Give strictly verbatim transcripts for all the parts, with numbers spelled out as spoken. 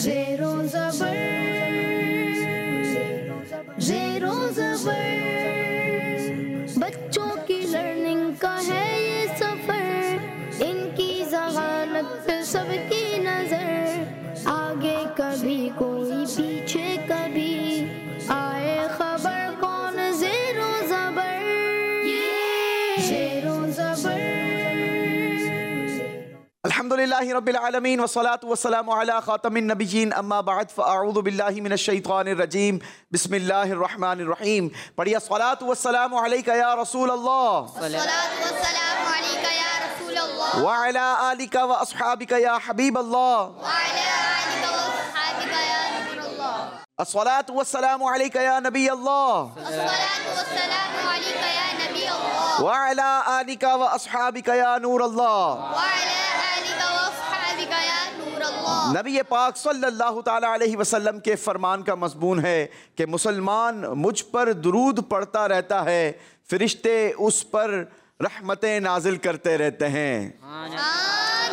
ज़ेरो ज़बर, ज़ेरो ज़बर, बच्चों की लर्निंग का है ये सफर, इनकी ज़हानत पे सबकी नजर, आगे कभी कोई पीछे कभी आए खबर कौन ज़ेरो ज़बर, ज़ेरो ज़बर। अल्हम्दुलिल्लाहि रब्बिल आलमीन वस्सलातु वस्सलामु अला खातमिन नबिय्यीन अम्मा बअद फ़अऊज़ु बिल्लाहि मिनश शैतानिर रजीम बिस्मिल्लाहिर रहमानिर रहीम। पढ़िए सलातु वस्सलामु अलैका या रसूल अल्लाह, सलातु वस्सलामु अलैका या रसूल अल्लाह, व अला आलिका व अस्हाबिका या हबीब अल्लाह, व अला आलिका व अस्हाबिका या नूर अल्लाह, अस्सलातु वस्सलामु अलैका या नबी अल्लाह, अस्सलातु वस्सलामु अलैका या नबी अल्लाह, व अला आलिका व अस्हाबिका या नूर अल्लाह। व अला आलिका व अस्हाबिका या नूर अल्लाह। नबी पाक सल्लल्लाहु ताला अलैहि वसल्लम के फरमान का मज़मून है कि मुसलमान मुझ पर दुरूद पढ़ता रहता है, फरिश्ते उस पर रहमतें नाजिल करते रहते हैं।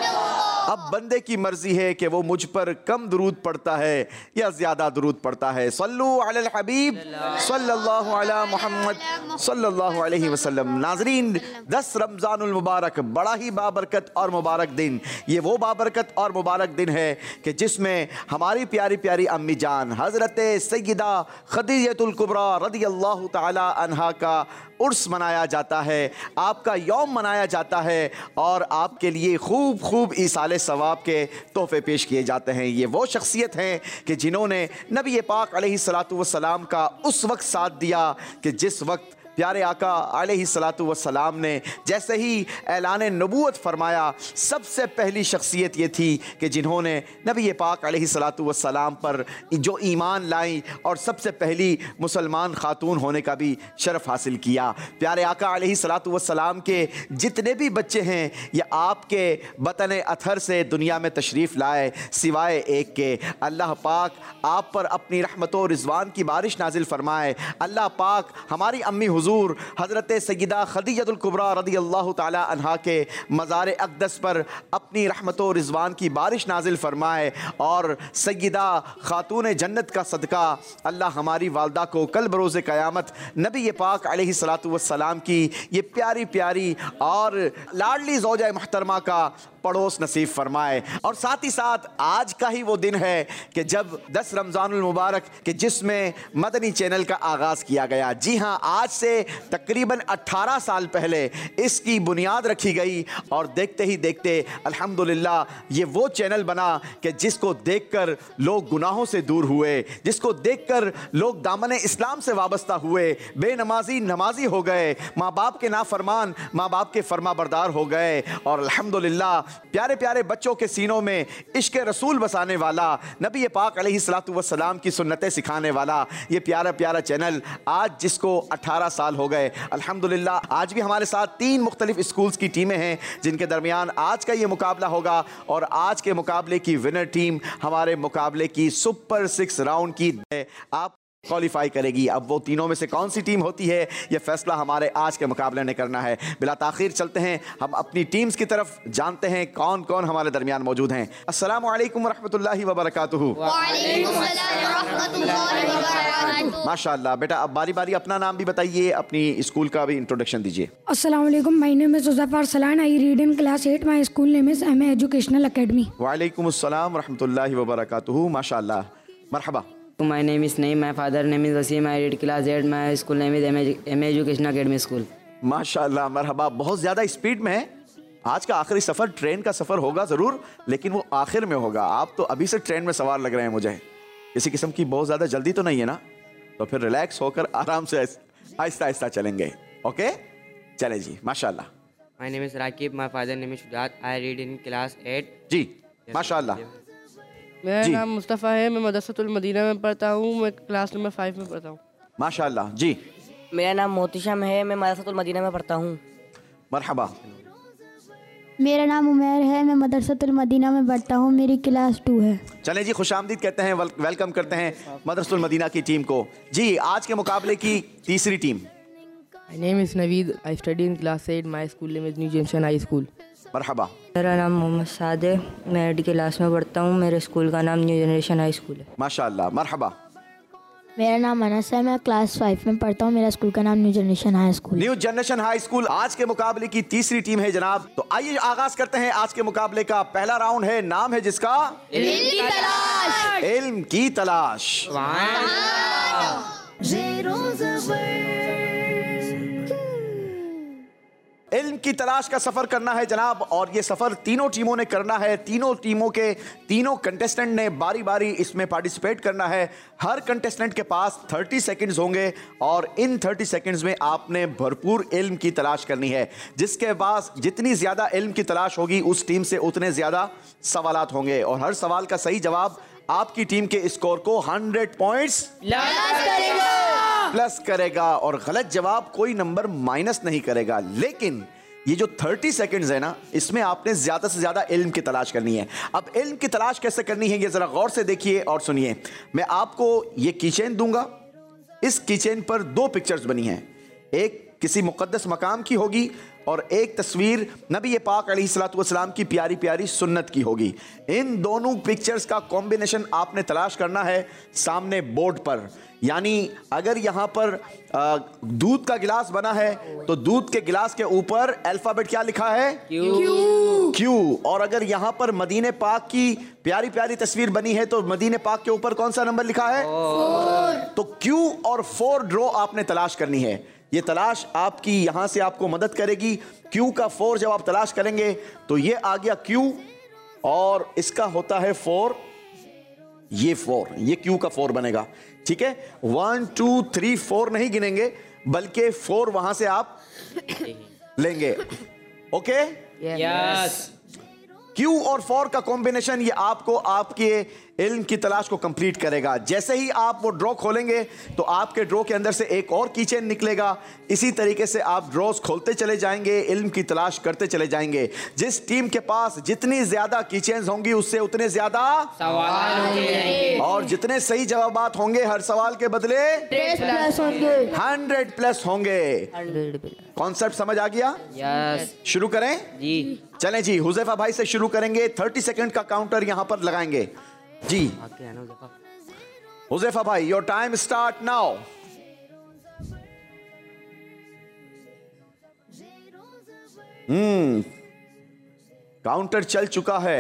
अब बंदे की मर्जी है कि वो मुझ पर कम दुरूद पढ़ता है या ज़्यादा दुरूद पढ़ता है। सल्लु अलल हबीब सल्लल्लाहु अला मुहम्मद सल्लल्लाहु अलैहि वसल्लम। नाज़रीन, दस रमज़ानुल मुबारक बड़ा ही बाबरकत और मुबारक दिन। ये वो बाबरकत और मुबारक दिन है कि जिसमें हमारी प्यारी प्यारी अम्मी जान हज़रत सय्यदा खदीजतुल कुबरा रज़ियल्लाहु ताला अन्हा का उर्स मनाया जाता है, आपका यौम मनाया जाता है और आपके लिए खूब खूब ईसाले सवाब के तोहफे पेश किए जाते हैं। ये वो शख्सियत हैं कि जिन्होंने नबी पाक अलैहि सलातु वस्सलाम का उस वक्त साथ दिया कि जिस वक्त प्यारे आका अलैहि सलातु वस्सलाम ने जैसे ही ऐलान नबूवत फरमाया, सबसे पहली शख्सियत ये थी कि जिन्होंने नबी पाक अलैहि सलातु वस्सलाम पर जो ईमान लाई और सबसे पहली मुसलमान खातून होने का भी शरफ़ हासिल किया। प्यारे आका अलैहि सलातु वस्सलाम के जितने भी बच्चे हैं ये आपके बतन अथर से दुनिया में तशरीफ़ लाए, सिवाय एक के। अल्लाह पाक आप पर अपनी रहमत और रिज़वान की बारिश नाजिल फरमाए। अल्लाह पाक हमारी अम्मी हुज़ूर हज़रत सय्यदा खदीजतुल कुबरा रज़ियल्लाहु ताला अन्हा के मज़ार अक़दस पर अपनी रहमत और रिज़वान की बारिश नाजिल फरमाए और सय्यदा खातून जन्नत का सदका अल्लाह हमारी वालदा को कल बरोज़ क़यामत नबी पाक अलैहि सलातु वस्सलाम की ये प्यारी प्यारी और लाडली ज़ौजा महतरमा का पड़ोस नसीब फरमाए। और साथ ही साथ आज का ही वो दिन है कि जब दस रमज़ानुल मुबारक के जिसमें मदनी चैनल का आगाज़ किया गया। जी हाँ, आज से तकरीबन अट्ठारह साल पहले इसकी बुनियाद रखी गई और देखते ही देखते अल्हम्दुलिल्लाह ये वो चैनल बना कि जिसको देखकर लोग गुनाहों से दूर हुए, जिसको देखकर लोग दामन इस्लाम से वाबस्ता हुए, बेनमाजी नमाजी हो गए, माँ बाप के नाफरमान माँ बाप के फरमाबरदार हो गए और अल्हम्दुलिल्लाह प्यारे प्यारे बच्चों के सीनों में इश्क रसूल बसाने वाला, नबी पाक अलैहि सलातु वस्सलाम की सुन्नतें सिखाने वाला ये प्यारा प्यारा चैनल आज जिसको अठारह साल हो गए, अल्हम्दुलिल्लाह आज भी हमारे साथ तीन मुख्तलिफ स्कूल्स की टीमें हैं जिनके दरमियान आज का ये मुकाबला होगा और आज के मुकाबले की विनर टीम हमारे मुकाबले की सुपर सिक्स राउंड की आप क्वालिफाई करेगी। अब वो तीनों में से कौन सी टीम होती है ये फैसला हमारे आज के मुकाबले ने करना है। बिला ताखीर चलते हैं हम अपनी टीम्स की तरफ, जानते हैं कौन कौन हमारे दरमियान मौजूद हैं। अस्सलामु अलैकुम रहमतुल्लाहि व बरकातुहू। वालेकुम सलाम रहमतुल्लाहि व बरकातुहू। माशाअल्लाह। बेटा अब बारी बारी अपना नाम भी बताइए, अपनी स्कूल का भी इंट्रोडक्शन दीजिए। अस्सलाम वालेकुम, my name is Zuzaif Arsalan, I read in class eight, my school name is M A educational academy. वालेकुम अस्सलाम रहमतुल्लाहि व बरकातुहू। माशाअल्लाह, मरहबा। My name is Naeem, my father name is Wasim, I read class eight, my school name is M A Education Academy School। माशाअल्लाह, मरहबा। बहुत ज़्यादा speed में है। आज का आखिरी सफ़र ट्रेन का सफ़र होगा ज़रूर, लेकिन वो आखिर में होगा। आप तो अभी से ट्रेन में सवार लग रहे हैं मुझे। किसी किस्म की बहुत ज़्यादा जल्दी तो नहीं है ना? तो फिर रिलैक्स होकर आराम से आहिस्ता आहिस्ता चलेंगे। ओके, चले जी, माशाअल्लाह। My name is Rakib, my father name is Shujaat, I read in class eight। जी, माशाअल्लाह। मेरा नाम मुस्तफ़ा है, मैं मदरसतुल मदीना में पढ़ता हूँ, मैं क्लास नंबर फाइव में पढ़ता हूँ। माशाअल्लाह। जी, मेरा नाम मोहतशम है, मैं मदरसतुल मदीना में पढ़ता हूँ। मरहबा। मेरा नाम उमैर है, मैं मदरसतुल मदीना में पढ़ता हूँ, मेरी क्लास टू है। चलें जी, खुशामदीद कहते हैं, वेल, वेलकम करते हैं मदरसतुल मदीना की टीम को। जी, आज के मुकाबले की तीसरी टीम। My name is Naveed, I study in class eight, my school name is New Junction High School। मरहबा। मेरा नाम मोहम्मद साद है, मैं एड क्लास में पढ़ता हूँ। मेरे स्कूल का नाम न्यू जनरेशन हाई स्कूल है। माशाअल्लाह, मरहबा। मेरा नाम अनस है, मैं क्लास फाइव में पढ़ता हूँ। मेरा स्कूल का नाम new generation high school. New generation high school आज के मुकाबले की तीसरी टीम है जनाब। तो आइए आगाज करते हैं आज के मुकाबले का। पहला राउंड है, नाम है जिसका इल्म की तलाश। इल्म की तलाश। इल्म की तलाश का सफर करना है जनाब, और ये सफर तीनों टीमों ने करना है। तीनों टीमों के तीनों कंटेस्टेंट ने बारी बारी इसमें पार्टिसिपेट करना है। हर कंटेस्टेंट के पास तीस सेकंड्स होंगे और इन तीस सेकंड्स में आपने भरपूर इल्म की तलाश करनी है। जिसके पास जितनी ज्यादा इल्म की तलाश होगी उस टीम से उतने ज्यादा सवालात होंगे, और हर सवाल का सही जवाब आपकी टीम के स्कोर को हंड्रेड पॉइंट्स प्लस करेगा, और गलत जवाब कोई नंबर माइनस नहीं करेगा। लेकिन ये जो तीस सेकंड्स है ना, इसमें आपने ज्यादा से ज्यादा इल्म की तलाश करनी है। अब इल्म की तलाश कैसे करनी है ये जरा गौर से देखिए और सुनिए। मैं आपको ये कीचेन दूंगा, इस कीचेन पर दो पिक्चर्स बनी हैं। एक किसी मुकद्दस मकाम की होगी और एक तस्वीर नबी पाक अलैहिस्सलातु वस्सलाम की प्यारी प्यारी सुन्नत की होगी। इन दोनों पिक्चर्स का कॉम्बिनेशन आपने तलाश करना है सामने बोर्ड पर। यानी अगर यहाँ पर आ, दूध का गिलास बना है तो दूध के गिलास के ऊपर अल्फाबेट क्या लिखा है? क्यू। क्यू। और अगर यहाँ पर मदीने पाक की प्यारी प्यारी तस्वीर बनी है तो मदीने पाक के ऊपर कौन सा नंबर लिखा है? फोर। तो क्यू और फोर ड्रॉ आपने तलाश करनी है। ये तलाश आपकी यहां से आपको मदद करेगी। क्यू का फोर जब आप तलाश करेंगे तो ये आ गया क्यू, और इसका होता है फोर, ये फोर, ये क्यू का फोर बनेगा। ठीक है, वन टू थ्री फोर नहीं गिनेंगे, बल्कि फोर वहां से आप लेंगे। Okay, yes. क्यू और फोर का कॉम्बिनेशन ये आपको आपके इल्म की तलाश को कंप्लीट करेगा। जैसे ही आप वो ड्रॉ खोलेंगे तो आपके ड्रॉ के अंदर से एक और कीचेन निकलेगा। इसी तरीके से आप ड्रॉज खोलते चले जाएंगे, इल्म की तलाश करते चले जाएंगे। जिस टीम के पास जितनी ज्यादा कीचेन्स होंगी उससे उतने ज्यादा सवाल होंगे, और जितने सही जवाबात होंगे हर सवाल के बदले प्लस होंगे, हंड्रेड प्लस होंगे। कॉन्सेप्ट समझ आ गया? यस। शुरू करें जी। चलें जी, हुज़ैफा भाई से शुरू करेंगे। तीस सेकंड का काउंटर यहां पर लगाएंगे जी। हुज़ैफा भाई, your time start now. Hmm counter चल चुका है,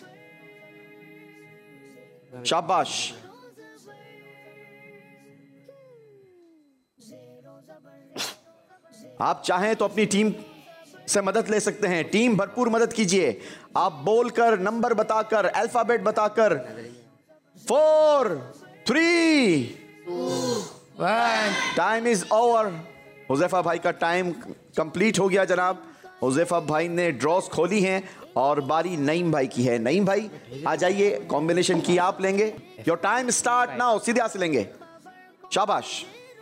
शाबाश। आप चाहें तो अपनी टीम से मदद ले सकते हैं। टीम भरपूर मदद कीजिए, आप बोलकर, नंबर बताकर, अल्फाबेट बताकर। Four, three, time is over. Huzaifa भाई का टाइम कंप्लीट हो गया जनाब। हुज़ैफा भाई ने ड्रॉस खोली हैं और बारी नईम भाई की है। नईम भाई आ जाइए, कॉम्बिनेशन की आप लेंगे। योर टाइम स्टार्ट नाउ, सीधे हाथ से लेंगे, शाबाश।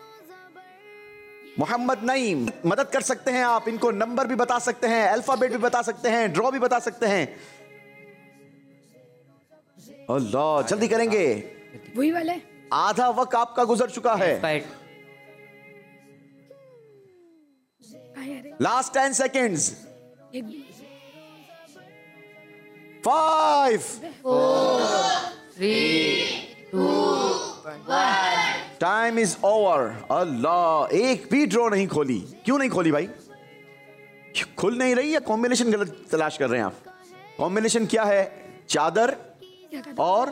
मोहम्मद नईम, मदद कर सकते हैं आप, इनको नंबर भी बता सकते हैं, अल्फाबेट भी बता सकते हैं, ड्रॉ भी बता सकते हैं। अल्लाह, जल्दी करेंगे, वही वाले। आधा वक्त आपका गुजर चुका है। Last ten seconds. Five, three, two, time is over. Allah, एक भी ड्रॉ नहीं खोली। क्यों नहीं खोली भाई? खुल नहीं रही है? कॉम्बिनेशन गलत तलाश कर रहे हैं आप। कॉम्बिनेशन क्या है? चादर और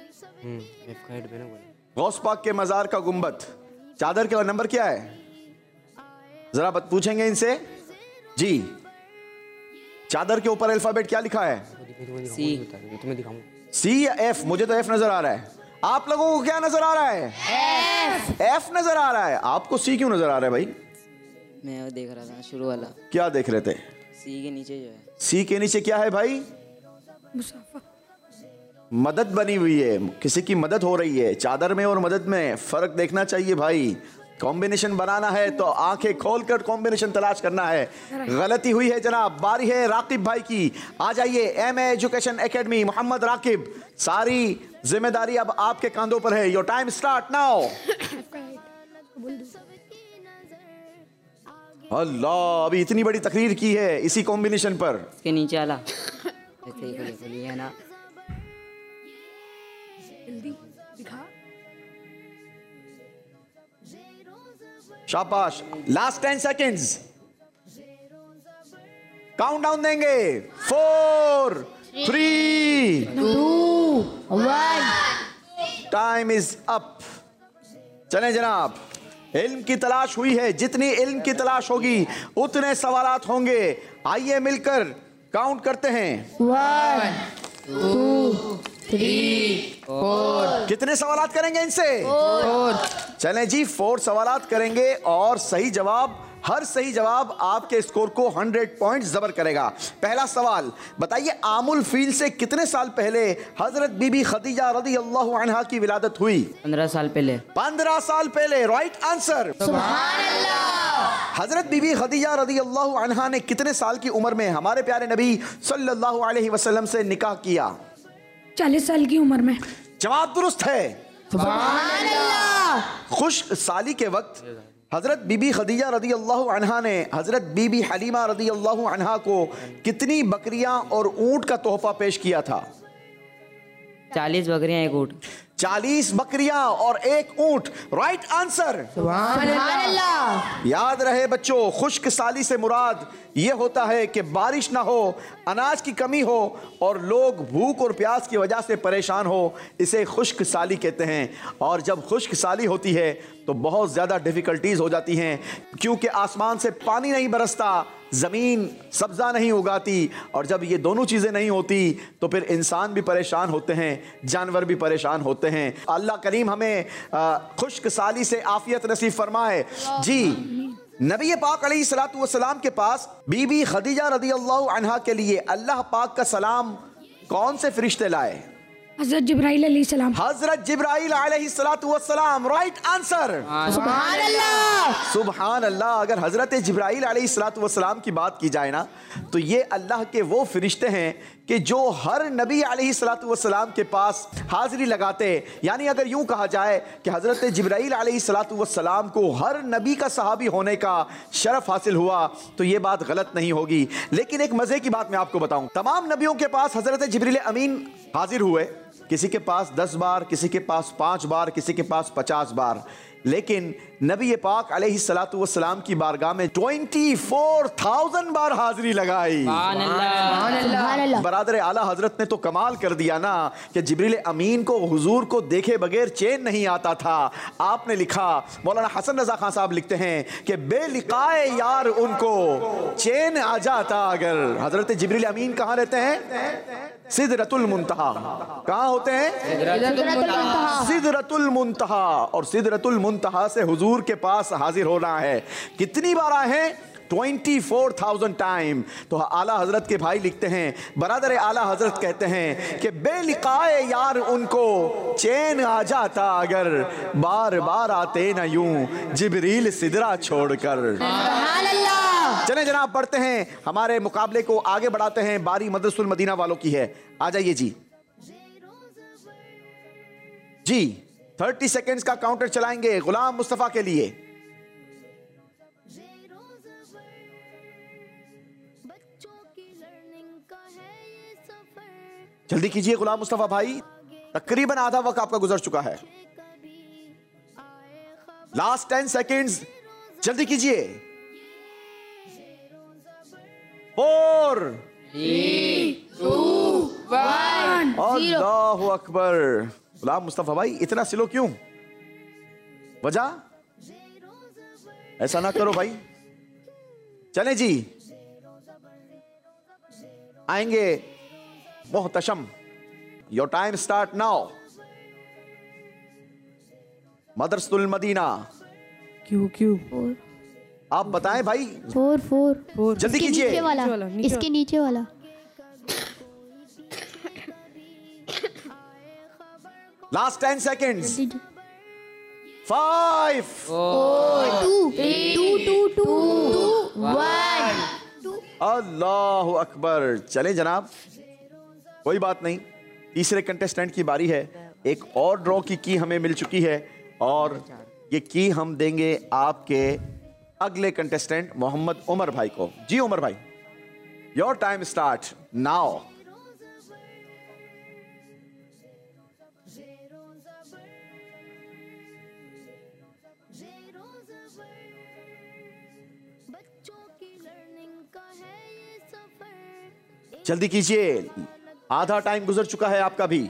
गौस पाक के मजार का गुंबद। चादर का नंबर क्या है? जरा बत पूछेंगे इनसे जी। चादर के ऊपर अल्फाबेट क्या लिखा है? सी। तुम्हें दिखाऊं? सी या एफ? मुझे तो एफ नजर आ रहा है। आप लोगों को क्या नजर आ रहा है? एफ। एफ नजर आ रहा है। आपको सी क्यों नजर आ रहा है भाई? मैं वो देख रहा था शुरू वाला। क्या देख रहे थे? सी के नीचे जो है। सी के नीचे क्या है भाई? मदद बनी हुई है, किसी की मदद हो रही है। चादर में और मदद में फर्क देखना चाहिए भाई। कॉम्बिनेशन बनाना है तो आंखें खोलकर कॉम्बिनेशन तलाश करना है। गलती हुई है जनाब। बारी है राकिब भाई की। आ जाइए, M A education academy, Mohammad Rakib, सारी जिम्मेदारी अब आपके कांधों पर है। Your time start now. Allah, अभी इतनी बड़ी तकरीर की है इसी कॉम्बिनेशन पर। इसके नीचे वाला ऐसे ही खोलिए, खोलिए ना। शाबाश। Last ten seconds, count down देंगे। Four, three, two, one. Time is up. चलें जनाब, इल्म की तलाश हुई है। जितनी इल्म की तलाश होगी उतने सवालात होंगे। आइए मिलकर काउंट करते हैं। One, two, three, four. कितने सवालात करेंगे इनसे? फोर। चलें जी, फोर सवालात करेंगे और सही जवाब, हर सही जवाब आपके स्कोर को हंड्रेड पॉइंट जबर करेगा। पहला सवाल बताइए, आमुल फील से कितने साल पहले हजरत बीबी खदीजा रदी अल्लाह अन्हा की विलादत हुई? पंद्रह साल पहले। पंद्रह साल पहले, राइट आंसर। सुभान अल्लाह। हजरत बीबी खदीजा रदी अल्लाह अन्हा ने कितने साल की उम्र में हमारे प्यारे नबी सल्लल्लाहु अलैहि वसल्लम से निकाह किया? चालीस साल की उम्र में। जवाब दुरुस्त है। सुभान अल्लाह। खुश साली के वक्त हजरत बीबी खदीजा रदी अल्लाह अन्हा ने हजरत बीबी हलीमा रदी अल्लाह अन्हा को कितनी बकरियां और ऊंट का तोहफा पेश किया था? चालीस बकरियां, एक ऊंट। चालीस बकरियां और एक ऊंट, राइट आंसर। सुभान अल्लाह। याद रहे बच्चों, खुश्क साली से मुराद ये होता है कि बारिश ना हो, अनाज की कमी हो और लोग भूख और प्यास की वजह से परेशान हो, इसे खुश्क साली कहते हैं। और जब खुश्क साली होती है तो बहुत ज़्यादा डिफ़िकल्टीज़ हो जाती हैं, क्योंकि आसमान से पानी नहीं बरसता, ज़मीन सब्ज़ा नहीं उगाती, और जब ये दोनों चीज़ें नहीं होती तो फिर इंसान भी परेशान होते हैं, जानवर भी परेशान होते हैं। अल्लाह करीम हमें खुश्क साली से आफियत नसीब फरमाए। जी, नबी पाक अलैहिस्सलातु वस्सलाम के पास बीबी खदीजा रदी अल्लाह अन्हा के लिए अल्लाह पाक का सलाम कौन से फरिश्ते लाए? हजरत जिब्राइल अलैहिस्सलाम। हजरत जिब्राइल अलैहिस्सलातु वस्सलाम, राइट आंसर। सुभान अल्लाह। सुभान अल्लाह। अगर हजरत जिब्राइल अलैहिस्सलातु वस्सलाम की बात की जाए ना, तो ये अल्लाह के वो फरिश्ते हैं कि जो हर नबी अलैहिस्सलातु वस्सलाम के पास हाजिरी लगाते। यानी अगर यूं कहा जाए कि हजरत जिब्राइल अलैहिस्सलातु वस्सलाम को हर नबी का सहाबी होने का शरफ हासिल हुआ तो ये बात गलत नहीं होगी। लेकिन एक मजे की बात मैं आपको बताऊं, तमाम नबियों के पास हजरत जिब्रील अमीन हाजिर हुए, किसी के पास दस बार, किसी के पास पांच बार, किसी के पास पचास बार, लेकिन नबी पाक अलैहिस्सलातु वस्सलाम की बारगाह में ट्वेंटी फोर थाउजेंड बार हाजिरी लगाई। बरादर आला हजरत ने तो कमाल कर दिया ना कि जिब्रील अमीन को हुजूर को देखे बगैर चैन नहीं आता था। आपने लिखा, मौलाना हसन रजा खान साहब लिखते हैं कि बेलिकाए यार उनको चैन आ जाता अगर। हजरत जिब्रील अमीन कहाँ रहते हैं? सिदरतुल मुंतहा। कहाँ होते हैं? सिदरतुल मुंतहा। और सिदरतुल मुंतहा से हुजूर के पास हाजिर होना है। कितनी बार आए हैं? Twenty four thousand time. तो आला हजरत के भाई लिखते हैं, बरादर आला हजरत कहते हैं कि बेलिकाए यार उनको चैन आ जाता अगर, बार बार आते ना यूं जिब्रील सिदरा छोड़कर। चलें जनाब, बढ़ते हैं, हमारे मुकाबले को आगे बढ़ाते हैं। बारी मदरसतुल मदीना वालों की है। आ जाइए जी। जी, थर्टी सेकेंड्स का काउंटर चलाएंगे गुलाम मुस्तफा के लिए। जल्दी कीजिए गुलाम मुस्तफा भाई, तकरीबन आधा वक्त आपका गुजर चुका है। लास्ट टेन सेकेंड्स, जल्दी कीजिए। फोर, थ्री, टू, वन, अल्लाहु अकबर। गुलाम मुस्तफा भाई इतना स्लो क्यों? वजह? ऐसा ना करो भाई। चलें जी, आएंगे Mohtasham. Your time start now. Madrasatul Madina. क्यों क्यों आप बताएं भाई। Four four four. जल्दी कीजिए। नीचे वाला, इसके नीचे वाला। Last ten seconds. Five, four, two, two, two, two, one. अल्लाहु अकबर। चलें जनाब, कोई बात नहीं, तीसरे कंटेस्टेंट की बारी है। एक और ड्रॉ की की हमें मिल चुकी है और ये की हम देंगे आपके अगले कंटेस्टेंट मोहम्मद उमर भाई को। जी उमर भाई, योर टाइम स्टार्ट नाउ। जल्दी कीजिए, आधा टाइम गुजर चुका है आपका भी।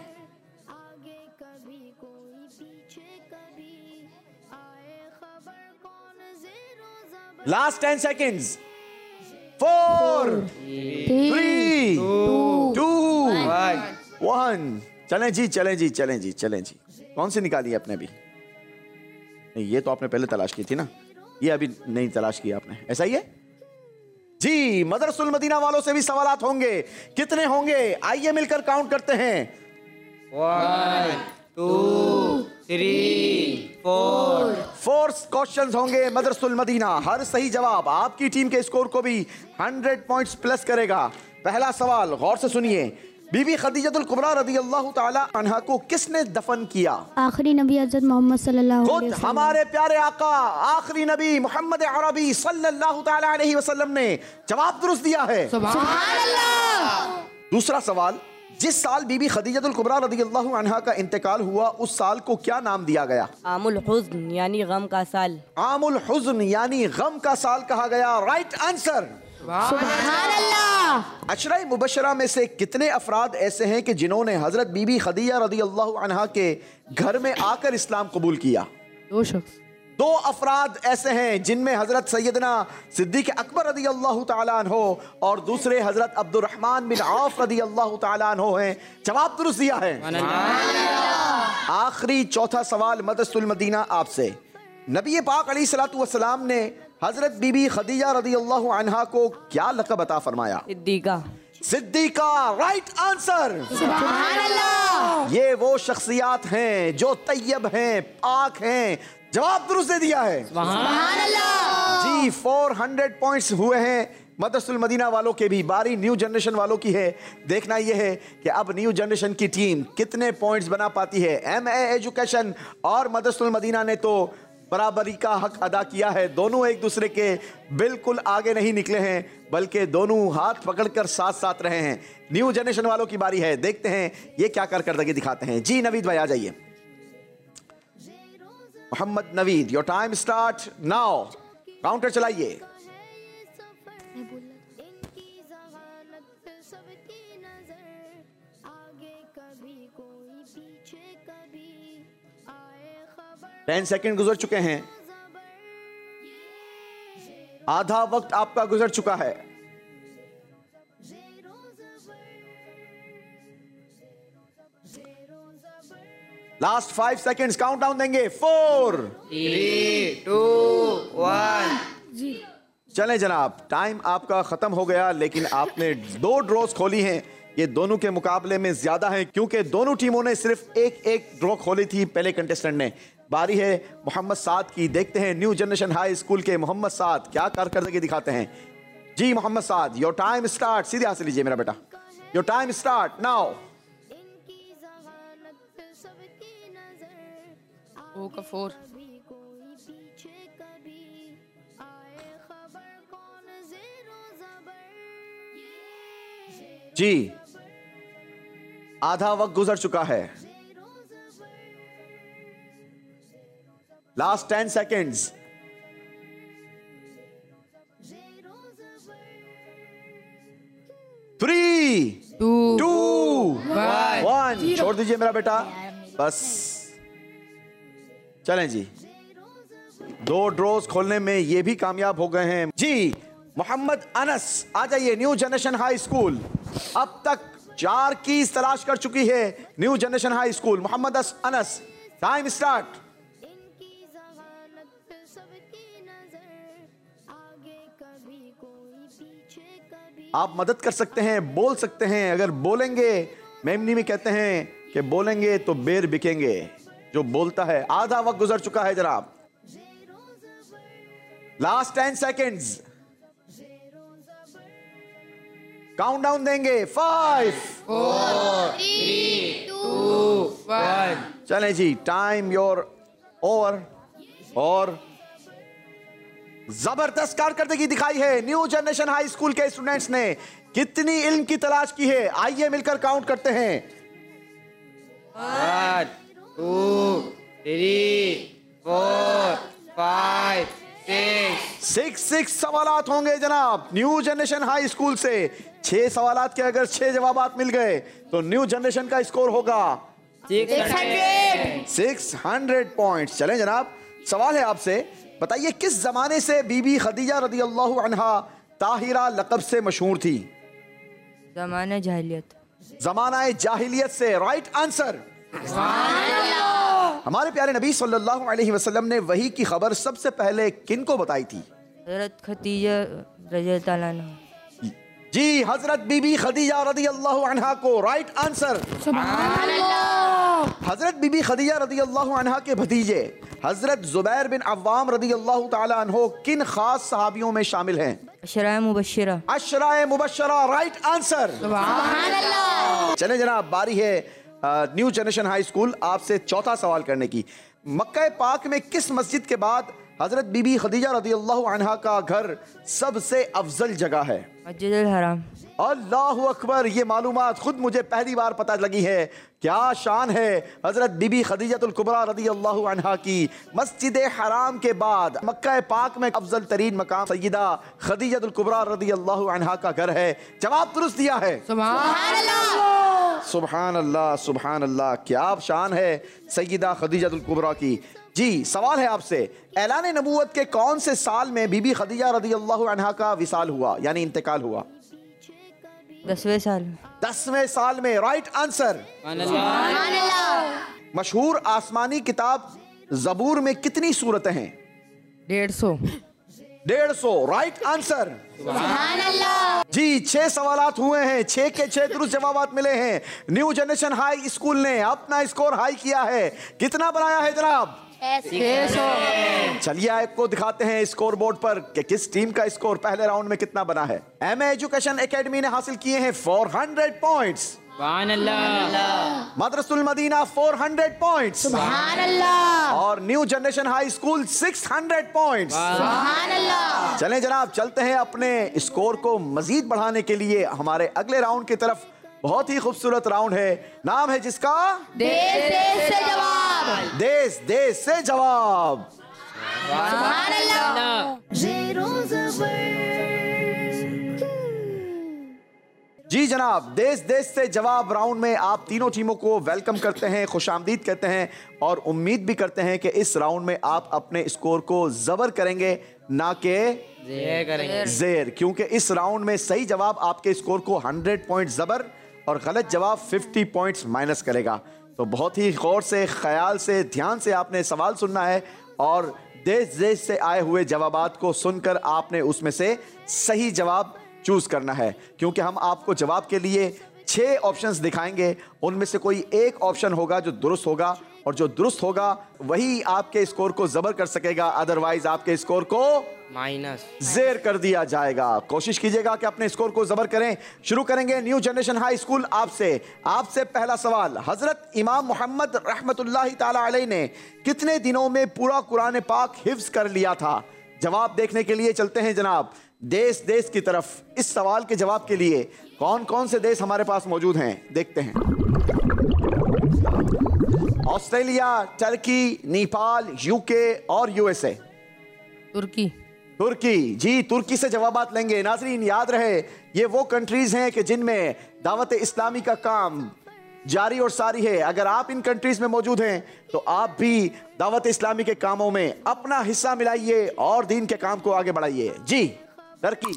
Last ten seconds. Four, three, two, one. चलें जी, चलें जी, चलें जी, चलें जी। कौन सी निकाली आपने अभी? नहीं, ये तो आपने पहले तलाश की थी ना, ये अभी नहीं तलाश की आपने, ऐसा ही है जी। मदरसुल मदीना वालों से भी सवालात होंगे। कितने होंगे? आइए मिलकर काउंट करते हैं। One, two, three, four. Four questions होंगे मदरसुल मदीना। हर सही जवाब आपकी टीम के स्कोर को भी हंड्रेड पॉइंट्स प्लस करेगा। पहला सवाल गौर से सुनिए। बीबी खदीजतुल कुबरा रदियल्लाहु ताला अन्हा को किसने दफन किया? आखिरी नबी हज़रत मोहम्मद सल्लल्लाहु अलैहि खुद वसल्लम। हमारे प्यारे आका आखिरी नबी मोहम्मद अरबी सल्लल्लाहु ताला अलैहि वसल्लम ने जवाब दुरुस्त दिया है। सुभान अल्लाह। दूसरा सवाल, जिस साल बीबी खदीजतुल कुबरा रदियल्लाहु अन्हा का इंतकाल हुआ उस साल को क्या नाम दिया गया? आमुल हुज़्न यानी गम का साल। आमुल हुज़्न यानी गम का साल कहा गया। Right answer. सुभान अल्लाह। अशरा मुबशरा में से कितने अफराद ऐसे हैं कि जिन्होंने हजरत बीबी खदीजा रदियल्लाहु अन्हा के घर में आकर इस्लाम कबूल किया? दो शख्स। दो अफराद ऐसे हैं जिनमें हजरत सैयदना सिद्दीक अकबर रदियल्लाहु ताला अन्हो और दूसरे हजरत अब्दुर्रहमान बिन औफ रदियल्लाहु ताला अन्हो हैं। जवाब दुरुस्त दिया है। आखिरी चौथा सवाल मदरसुल मदीना आपसे। नबी पाक अलैहिस्सलातु वस्सलाम ने हजरत बीबी खदीजा रदियल्लाहु अन्हा को क्या लक़ब अता फरमाया? सिद्दीका। सिद्दीका। Right answer. सुभान अल्लाह। ये वो शख्सियात हैं जो तैयब हैं, पाक हैं। जवाब दुरुस्त दे दिया है। सुभान अल्लाह। जी, फोर हंड्रेड पॉइंट्स हुए हैं मदरसुल मदीना वालों के भी। बारी न्यू जनरेशन वालों की है। देखना यह है कि अब न्यू जनरेशन की टीम कितने पॉइंट्स बना पाती है। एम ए एजुकेशन और मदरसुल मदीना ने तो बराबरी का हक अदा किया है। दोनों एक दूसरे के बिल्कुल आगे नहीं निकले हैं, बल्कि दोनों हाथ पकड़कर साथ साथ रहे हैं। न्यू जनरेशन वालों की बारी है। देखते हैं ये क्या कारकर्दगी दिखाते हैं। जी नवीद भाई आ जाइए। Mohammad Naveed, your time start now. Counter चलाइए। टेन सेकेंड गुजर चुके हैं। आधा वक्त आपका गुजर चुका है। लास्ट फाइव सेकेंड्स काउंटडाउन देंगे। Four, three, two, one. चलें जनाब, टाइम आपका खत्म हो गया, लेकिन आपने दो ड्रॉज खोली हैं। ये दोनों के मुकाबले में ज्यादा हैं क्योंकि दोनों टीमों ने सिर्फ एक एक ड्रॉ खोली थी पहले कंटेस्टेंट ने। बारी है मोहम्मद साद की। देखते हैं न्यू जनरेशन हाई स्कूल के मोहम्मद साद क्या कारकर्दगी दिखाते हैं। जी Mohammad Saad, your time start. सीधे हाथ से लीजिए मेरा बेटा। Your time start now. O का फोर। जी, आधा वक्त गुजर चुका है। Last ten seconds. Three, two, two, one. One. छोड़ दीजिए मेरा बेटा, बस चलें जी। दो ड्रॉज खोलने में ये भी कामयाब हो गए हैं। जी मोहम्मद अनस आ जाइए। न्यू जनरेशन हाई स्कूल अब तक चार कीज तलाश कर चुकी है। New generation high school Mohammad Anas, time start. आप मदद कर सकते हैं, बोल सकते हैं। अगर बोलेंगे, मेमनी में कहते हैं कि बोलेंगे तो बेर बिकेंगे। जो बोलता है। आधा वक्त गुजर चुका है जनाब। लास्ट टेन सेकेंड्स काउंटडाउन देंगे। Five, four, three, two, one. चलें जी, टाइम योर ओवर। और जबरदस्त कारकर्दगी दिखाई है न्यू जनरेशन हाई स्कूल के स्टूडेंट्स ने। कितनी इल्म की तलाश की है, आइए मिलकर काउंट करते हैं। One two three four five six six six सवालात होंगे जनाब न्यू जनरेशन हाई स्कूल से। छह सवालात के अगर छह जवाबात मिल गए तो न्यू जनरेशन का स्कोर होगा सिक्स हंड्रेड पॉइंट्स। चलें जनाब, सवाल है आपसे, बताइए किस जमाने से बीबी खदीजा रदी अल्लाह अन्हा ताहिरा लक़ब से मशहूर थी? ज़माने जाहिलियत। जमाना जाहिलियत से, राइट आंसर। हमारे प्यारे नबी सल्लल्लाहु अलैहि वसल्लम ने वही की खबर सबसे पहले किन को बताई थी? हज़रत खदीजा रज़ियल्लाहु अन्हा। जी, हजरत बीबी खदीजा रदी अल्लाह अन्हा को, राइट आंसर। हजरत बीबी खदीजा रदी अल्लाह अन्हा के भतीजे हजरत जुबैर बिन अव्वाम रदी अल्लाह ताला अन्हो किन खास सहाबियों में शामिल हैं? अशराए मुबश्शिरा। अशराए मुबश्शिरा, राइट आंसर। चले जनाब, बारी है न्यू जनरेशन हाई स्कूल आपसे चौथा सवाल करने की। मक्का पाक में किस मस्जिद के बाद हजरत बीबी खदीजा रदी अल्लाह अन्हा का घर सबसे अफजल जगह है? मस्जिदुल हराम। अल्लाहु अकबर, ये मालूमात खुद मुझे पहली बार पता लगी है। क्या शान है हजरत बीबी खदीजतुल कुबरा रदी अल्लाह अन्हा की। मस्जिद हराम के बाद मक्का पाक में अफजल तरीन मकाम सय्यदा खदीजतुल कुबरा रदी अल्लाह अन्हा का घर है। जवाब दुरुस्त दिया है। सुभान अल्लाह, सुभान अल्लाह, सुभान अल्लाह, क्या शान है सय्यदा खदीजतुल कुबरा की। जी, सवाल है आपसे, ऐलान नबूवत के कौन से साल में बीबी खदीजा रदी अल्लाह अन्हा का विसाल हुआ, यानी इंतकाल हुआ? दसवें साल। दसवें साल में, राइट आंसर। मशहूर आसमानी किताब ज़बूर में कितनी सूरतें हैं? डेढ़ सौ। डेढ़ सौ, राइट आंसर। जी, छह सवालात हुए हैं, छह के छह दुरुस्त जवाबात मिले हैं। न्यू जनरेशन हाई स्कूल ने अपना स्कोर हाई किया है। कितना बनाया है जनाब? चलिए आपको दिखाते हैं स्कोर बोर्ड पर कि किस टीम का स्कोर पहले राउंड में कितना बना है। एम एजुकेशन एकेडमी ने हासिल किए हैं चार सौ पॉइंट्स। सुभान अल्लाह। मदरसतुल मदीना चार सौ पॉइंट्स। सुभान अल्लाह। और न्यू जनरेशन हाई स्कूल छह सौ पॉइंट्स। सुभान अल्लाह। चलें जनाब, चलते हैं अपने स्कोर को मजीद बढ़ाने के लिए हमारे अगले राउंड की तरफ। बहुत ही खूबसूरत राउंड है, नाम है जिसका देश देश से जवाब। देश देश से जवाब। सुभान अल्लाह। जी जनाब, देश देश से जवाब राउंड में आप तीनों टीमों को वेलकम करते हैं, खुशामदीद कहते हैं और उम्मीद भी करते हैं कि इस राउंड में आप अपने स्कोर को जबर करेंगे, ना कि जेर करेंगे। जेर, क्योंकि इस राउंड में सही जवाब आपके स्कोर को सौ पॉइंट जबर और गलत जवाब पचास पॉइंट्स माइनस करेगा। तो बहुत ही गौर से, ख्याल से, ध्यान से आपने सवाल सुनना है और देश देश से आए हुए जवाबात को सुनकर आपने उसमें से सही जवाब चूज करना है, क्योंकि हम आपको जवाब के लिए छह ऑप्शंस दिखाएंगे। उनमें से कोई एक ऑप्शन होगा जो दुरुस्त होगा और जो दुरुस्त होगा वही आपके स्कोर को जबर कर सकेगा, अदरवाइज आपके स्कोर को माइनस जेर कर दिया जाएगा। कोशिश कीजिएगा कि अपने स्कोर को जबर करें। शुरू करेंगे न्यू जनरेशन हाई स्कूल आपसे। आपसे पहला सवाल, हजरत इमाम मोहम्मद रहमतुल्लाहि ताला अलैह ने कितने दिनों में पूरा कुरान पाक हिफ्ज कर लिया था? जवाब देखने के लिए चलते हैं जनाब देश देश की तरफ। इस सवाल के जवाब के लिए कौन कौन से देश हमारे पास मौजूद हैं देखते हैं। ऑस्ट्रेलिया, टर्की, नेपाल, यूके और यूएसए। तुर्की। तुर्की, जी तुर्की से जवाबात लेंगे। नाजरीन याद रहे, ये वो कंट्रीज हैं कि जिनमें दावत इस्लामी का काम जारी और सारी है। अगर आप इन कंट्रीज में मौजूद हैं तो आप भी दावत इस्लामी के कामों में अपना हिस्सा मिलाइए और दीन के काम को आगे बढ़ाइए। जी, टर्की।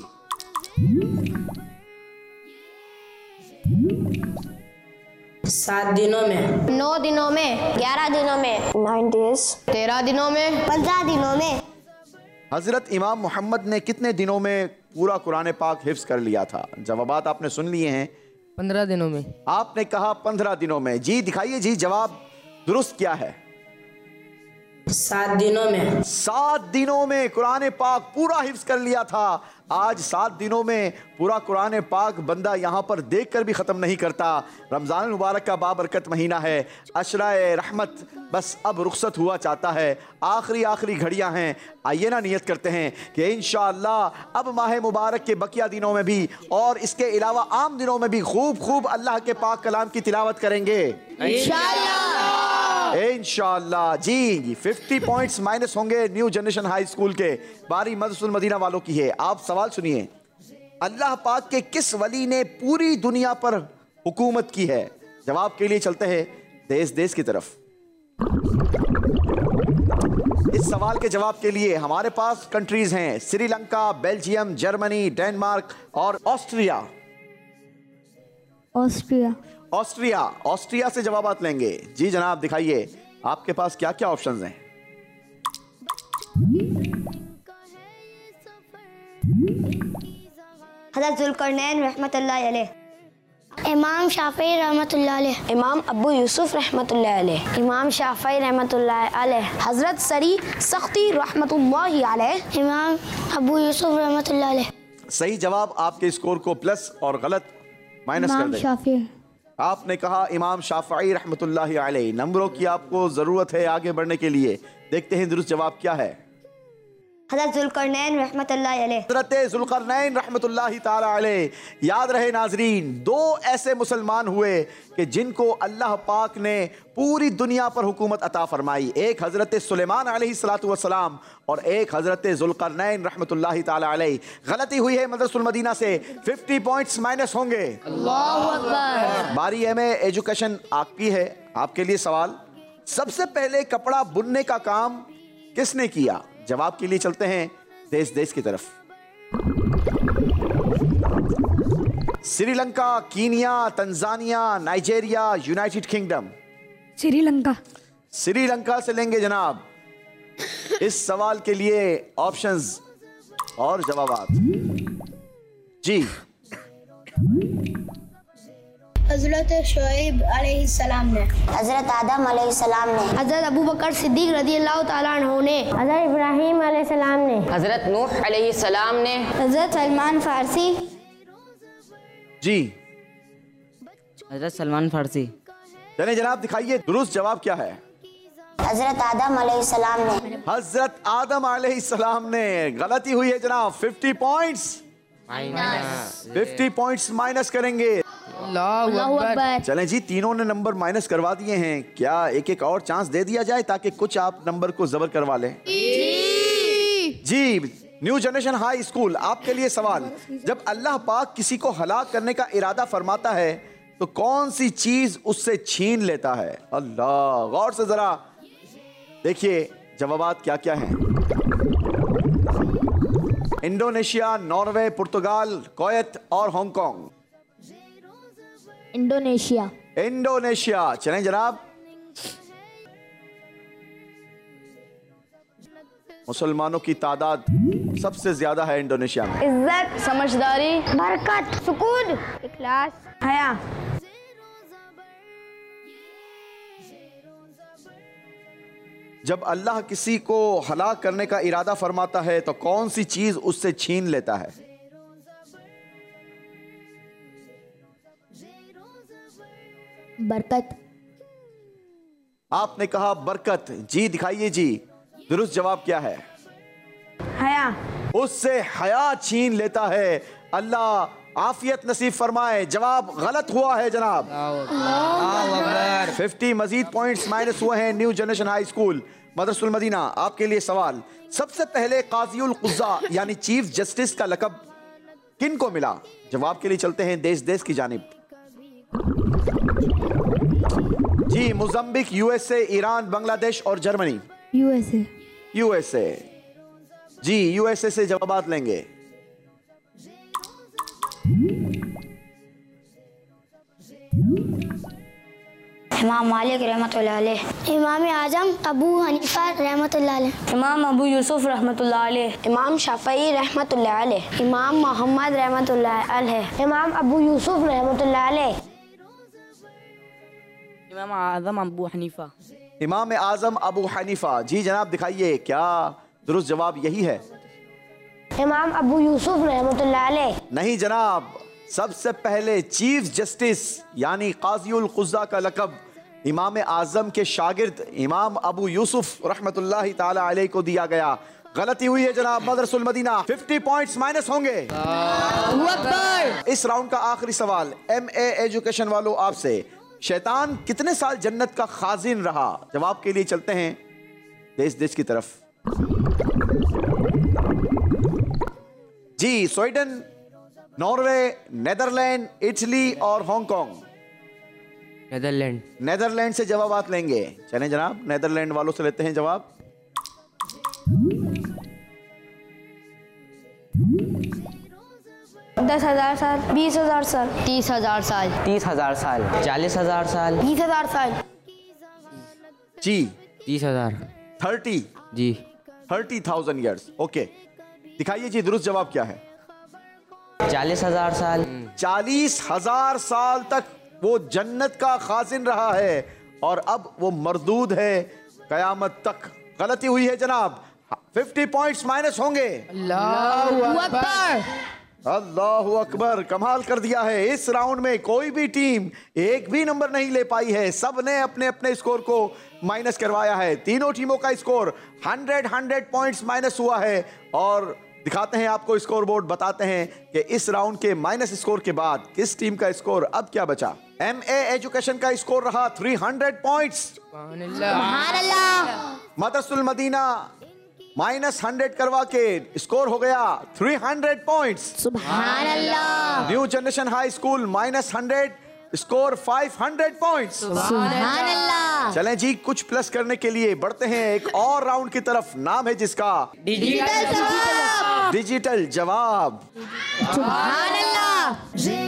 सात दिनों में, नौ दिनों में, ग्यारह दिनों में, नाइन डेज, तेरह दिनों में, पंद्रह दिनों में। हजरत इमाम मोहम्मद ने कितने दिनों में पूरा कुरान पाक हिफ्ज कर लिया था? जवाबात आपने सुन लिए हैं। पंद्रह दिनों में। आपने कहा पंद्रह दिनों में। जी दिखाइए जी, जवाब दुरुस्त क्या है? सात दिनों में। सात दिनों में कुरान पाक पूरा हिफ्ज कर लिया था। आज सात दिनों में पूरा कुरान पाक बंदा यहाँ पर देखकर भी ख़त्म नहीं करता। रमज़ान मुबारक का बाबरकत महीना है, अशराए रहमत बस अब रुखसत हुआ चाहता है, आखिरी आखिरी घड़ियाँ हैं। आइए ना नियत करते हैं कि इंशाअल्लाह अब माह मुबारक के बकिया दिनों में भी और इसके अलावा आम दिनों में भी खूब खूब अल्लाह के पाक कलाम की तिलावत करेंगे इंशाअल्लाह। इंशाअल्लाह जी। फिफ्टी पॉइंट्स माइनस होंगे न्यू जनरेशन हाई स्कूल के। बारी मदरसतुल मदीना वालों की है। आप सवाल सुनिए, अल्लाह पाक के किस वली ने पूरी दुनिया पर हुकूमत की है? जवाब के लिए चलते हैं देश देश की तरफ। इस सवाल के जवाब के लिए हमारे पास कंट्रीज हैं श्रीलंका, बेल्जियम, जर्मनी, डेनमार्क और ऑस्ट्रिया। ऑस्ट्रिया। ऑस्ट्रिया ऑस्ट्रिया से जवाब लेंगे। जी जनाब, दिखाइए आपके पास क्या क्या ऑप्शंस हैं। हज़रत ज़ुल्करनैन रहमतुल्लाह अलैह, इमाम शाफी रहमतुल्लाह अलैह, इमाम अबू यूसुफ रहमतुल्लाह अलैह, इमाम शाफी रहमतुल्लाह अलैह, हज़रत सरी सख्ती रहमतुल्लाह अलैह, इमाम अबू यूसुफ रहमतुल्लाह अलैह। सही जवाब आपके स्कोर को प्लस और गलत माइनस कर इमाम दें। शाफी। आपने कहा इमाम शाफई रहमतुल्लाह अलैह। नंबरों की आपको जरूरत है आगे बढ़ने के लिए। देखते हैं दुरुस्त जवाब क्या है। हज़रत ज़ुल्करनैन रहमतुल्लाह अलैह। हज़रत ज़ुल्करनैन रहमतुल्लाह ताला अलैह। याद रहे नाजरीन, दो ऐसे मुसलमान हुए कि जिनको अल्लाह पाक ने पूरी दुनिया पर हुकूमत अता फरमाई। एक हज़रत सुलेमान अलैहिस्सलातु वस्सलाम और एक हज़रत ज़ुल्करनैन रहमतुल्लाह ताला अलैह। गलती हुई है मदरसतुल मदीना से। फिफ्टी पॉइंट्स माइनस होंगे। अल्लाहु अकबर। बारी एम एजुकेशन आपकी है। आपके लिए सवाल, सबसे पहले कपड़ा बुनने का काम किसने किया? जवाब के लिए चलते हैं देश देश की तरफ। Sri Lanka, Kenya, Tanzania, Nigeria, United Kingdom. Sri Lanka. Sri Lanka से लेंगे जनाब। इस सवाल के लिए ऑप्शंस और जवाबात जी। हज़रत शुएब अलैहिस्सलाम ने, हज़रत आदम अलैहिस्सलाम ने, हज़रत अबू बकर सिद्दीक रज़ियल्लाहु ताला अन्हु ने, हज़रत इब्राहीम अलैहिस्सलाम ने, हज़रत नूह अलैहिस्सलाम ने, हज़रत सलमान फारसी। जी हज़रत सलमान फारसी। चलिए जनाब, दिखाइए दुरुस्त जवाब क्या है। हज़रत आदम अलैहिस्सलाम ने, हज़रत आदम अलैहिस्सलाम ने। गलती हुई है जनाब। Fifty points fifty points minus करेंगे। अल्लाहु अकबर। चलें जी, तीनों ने नंबर माइनस करवा दिए हैं। क्या एक एक और चांस दे दिया जाए ताकि कुछ आप नंबर को जबर करवा लें? जी जी। न्यू जनरेशन हाई स्कूल, आपके लिए सवाल, जब अल्लाह पाक किसी को हलाक करने का इरादा फरमाता है तो कौन सी चीज उससे छीन लेता है? अल्लाह, गौर से जरा देखिए जवाबात क्या क्या हैं। इंडोनेशिया, नॉर्वे, पुर्तगाल, कुवैत और हांगकांग। इंडोनेशिया। इंडोनेशिया। चलें जनाब, मुसलमानों की तादाद सबसे ज्यादा है इंडोनेशिया में। इज्जत, समझदारी, बरकत, सुकून, इखलास, हया। जब अल्लाह किसी को हलाक करने का इरादा फरमाता है तो कौन सी चीज उससे छीन लेता है? बरकत। आपने कहा बरकत। जी दिखाइए जी, दुरुस्त जवाब क्या है? हया। उससे हया छीन लेता है। अल्लाह आफियत नसीब फरमाए। जवाब गलत हुआ है जनाब। फिफ्टी मजीद पॉइंट्स माइनस हुए हैं new generation high school Madrasatul Madina. आपके लिए सवाल, सबसे पहले काज़ीउल कुज़्ज़ा यानी चीफ जस्टिस का लक़ब किन को मिला? जवाब के लिए चलते हैं देश देश की जानिब। जी, मोज़म्बिक, यूएसए, ईरान, बांग्लादेश और जर्मनी। यूएसए। यूएसए। जी, यूएसए से जवाबात लेंगे। इमाम मालिक रहमतुल्लाह अलैह, इमाम आजम अबू हनीफा रहमतुल्लाह अलैह, इमाम अबू यूसुफ रहमतुल्लाह अलैह, इमाम शाफई रहमतुल्लाह अलैह, इमाम मोहम्मद रहमतुल्लाह अलैह, इमाम अबू यूसुफ रहमतुल्लाह अलैह, इमाम आज़म अबू हनीफा। इमाम आजम अबू हनीफा। जी जनाब दिखाइए, क्या दुरुस्त जवाब यही है? इमाम अबू यूसुफ रहमतुल्लाह अलैह। नहीं जनाब, सबसे पहले चीफ जस्टिस यानी काज़ीउल क़ुज़्ज़ा का लक़ब इमाम आज़म के शागिर्द इमाम अबू यूसुफ रहमतुल्लाहि ताला अलैह को दिया गया। गलती हुई है जनाब। मदरसुल मदीना पचास पॉइंट्स माइनस होंगे। इस राउंड का आखिरी सवाल एम ए एजुकेशन वालों आपसे, शैतान कितने साल जन्नत का खाजिन रहा? जवाब के लिए चलते हैं देश देश की तरफ। जी, स्वीडन, नॉर्वे, नेदरलैंड, इटली और हांगकांग। नेदरलैंड। नेदरलैंड से जवाब आप लेंगे। चलें जनाब, नेदरलैंड वालों से लेते हैं जवाब। दस हजार साल, बीस हजार साल, तीस हजार साल, तीस हजार साल, चालीस हजार साल, बीस हजार साल, जी तीस हजार, थर्टी जी थर्टी थाउजेंड ईयर्स। ओके, दिखाइए जी दुरुस्त जवाब क्या है? चालीस हजार साल। चालीस हजार साल तक वो जन्नत का खाजिन रहा है और अब वो मरदूद है कयामत तक। गलती हुई है जनाब। पचास पॉइंट्स माइनस होंगे। अल्लाहू अकबर। अल्लाहू अकबर, कमाल कर दिया है। इस राउंड में कोई भी टीम एक भी नंबर नहीं ले पाई है। सब ने अपने अपने स्कोर को माइनस करवाया है। तीनों टीमों का score hundred hundred points minus हुआ है। और दिखाते हैं आपको स्कोर बोर्ड, बताते हैं कि इस राउंड के माइनस स्कोर के बाद किस टीम का स्कोर अब क्या बचा। एम ए एजुकेशन का स्कोर रहा तीन सौ points. Madrasul Madina minus hundred करवा के स्कोर हो गया तीन सौ पॉइंट्स। सुभान अल्लाह। New generation high school minus hundred, score पाँच सौ पॉइंट्स। सुभान अल्लाह। चलें जी, कुछ प्लस करने के लिए बढ़ते हैं एक और राउंड की तरफ, नाम है जिसका डिजिटल जवाब। डिजिटल जवाब। सुभान अल्लाह।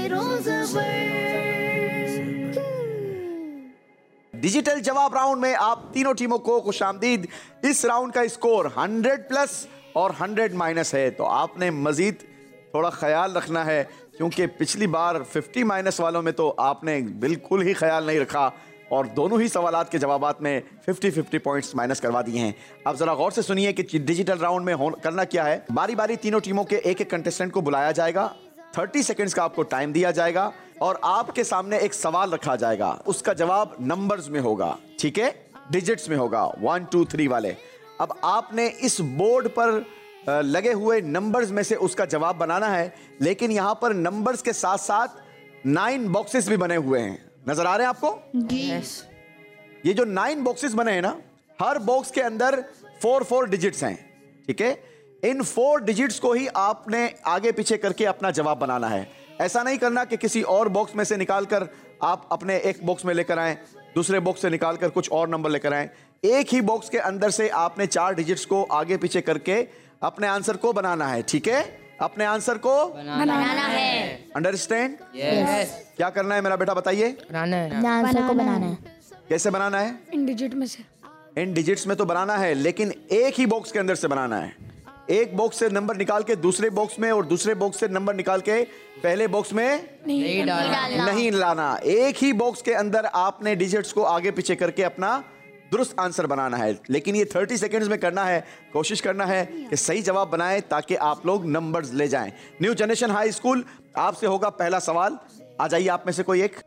डिजिटल जवाब राउंड में आप तीनों टीमों को खुशामदीद। इस राउंड का स्कोर हंड्रेड प्लस और हंड्रेड माइनस है, तो आपने मजीद थोड़ा ख्याल रखना है, क्योंकि पिछली बार पचास माइनस वालों में तो आपने बिल्कुल ही ख्याल नहीं रखा और दोनों ही सवालात के जवाबात में पचास पचास पॉइंट्स माइनस करवा दिए हैं। अब जरा गौर से सुनिए कि डिजिटल राउंड में करना क्या है। बारी बारी तीनों टीमों के एक एक कंटेस्टेंट को बुलाया जाएगा। तीस सेकंड्स का आपको टाइम दिया जाएगा और आपके सामने एक सवाल रखा जाएगा। उसका जवाब नंबर्स में होगा, ठीक है, डिजिट्स में होगा, वन टू थ्री वाले। अब आपने इस बोर्ड पर लगे हुए नंबर्स में से उसका जवाब बनाना है, लेकिन यहां पर नंबर्स के साथ साथ नाइन बॉक्सेस भी बने हुए हैं। नजर आ रहे हैं आपको? यस। ये जो नाइन बॉक्सेस बने हैं ना, हर बॉक्स के अंदर फोर फोर डिजिट्स हैं, ठीक है। इन फोर डिजिट्स को ही आपने आगे पीछे करके अपना जवाब बनाना है। ऐसा नहीं करना कि किसी और बॉक्स में से निकालकर आप अपने एक बॉक्स में लेकर आएं, दूसरे बॉक्स से निकालकर कुछ और नंबर लेकर आएं। एक ही बॉक्स के अंदर से आपने चार डिजिट्स को आगे पीछे करके अपने आंसर को बनाना है, ठीक है। अपने आंसर को बनाना है। अंडरस्टैंड? यस। क्या करना है मेरा बेटा, बताइए। बनाना है। आंसर को बनाना है। कैसे बनाना है? इन डिजिट में से। इन डिजिट्स में तो बनाना है, लेकिन एक ही बॉक्स के अंदर से बनाना है। एक बॉक्स से नंबर निकाल के दूसरे बॉक्स में और दूसरे बॉक्स से नंबर निकाल के पहले बॉक्स में नहीं डालना। नहीं लाना। एक ही बॉक्स के अंदर आपने डिजिट्स को आगे पीछे करके अपना दुरुस्त आंसर बनाना है, लेकिन ये तीस सेकंड्स में करना है। कोशिश करना है कि सही जवाब बनाएं ताकि आप लोग नंबर्स ले जाएं। न्यू जनरेशन हाई स्कूल, आपसे होगा पहला सवाल। आ जाइए आप में से कोई एक।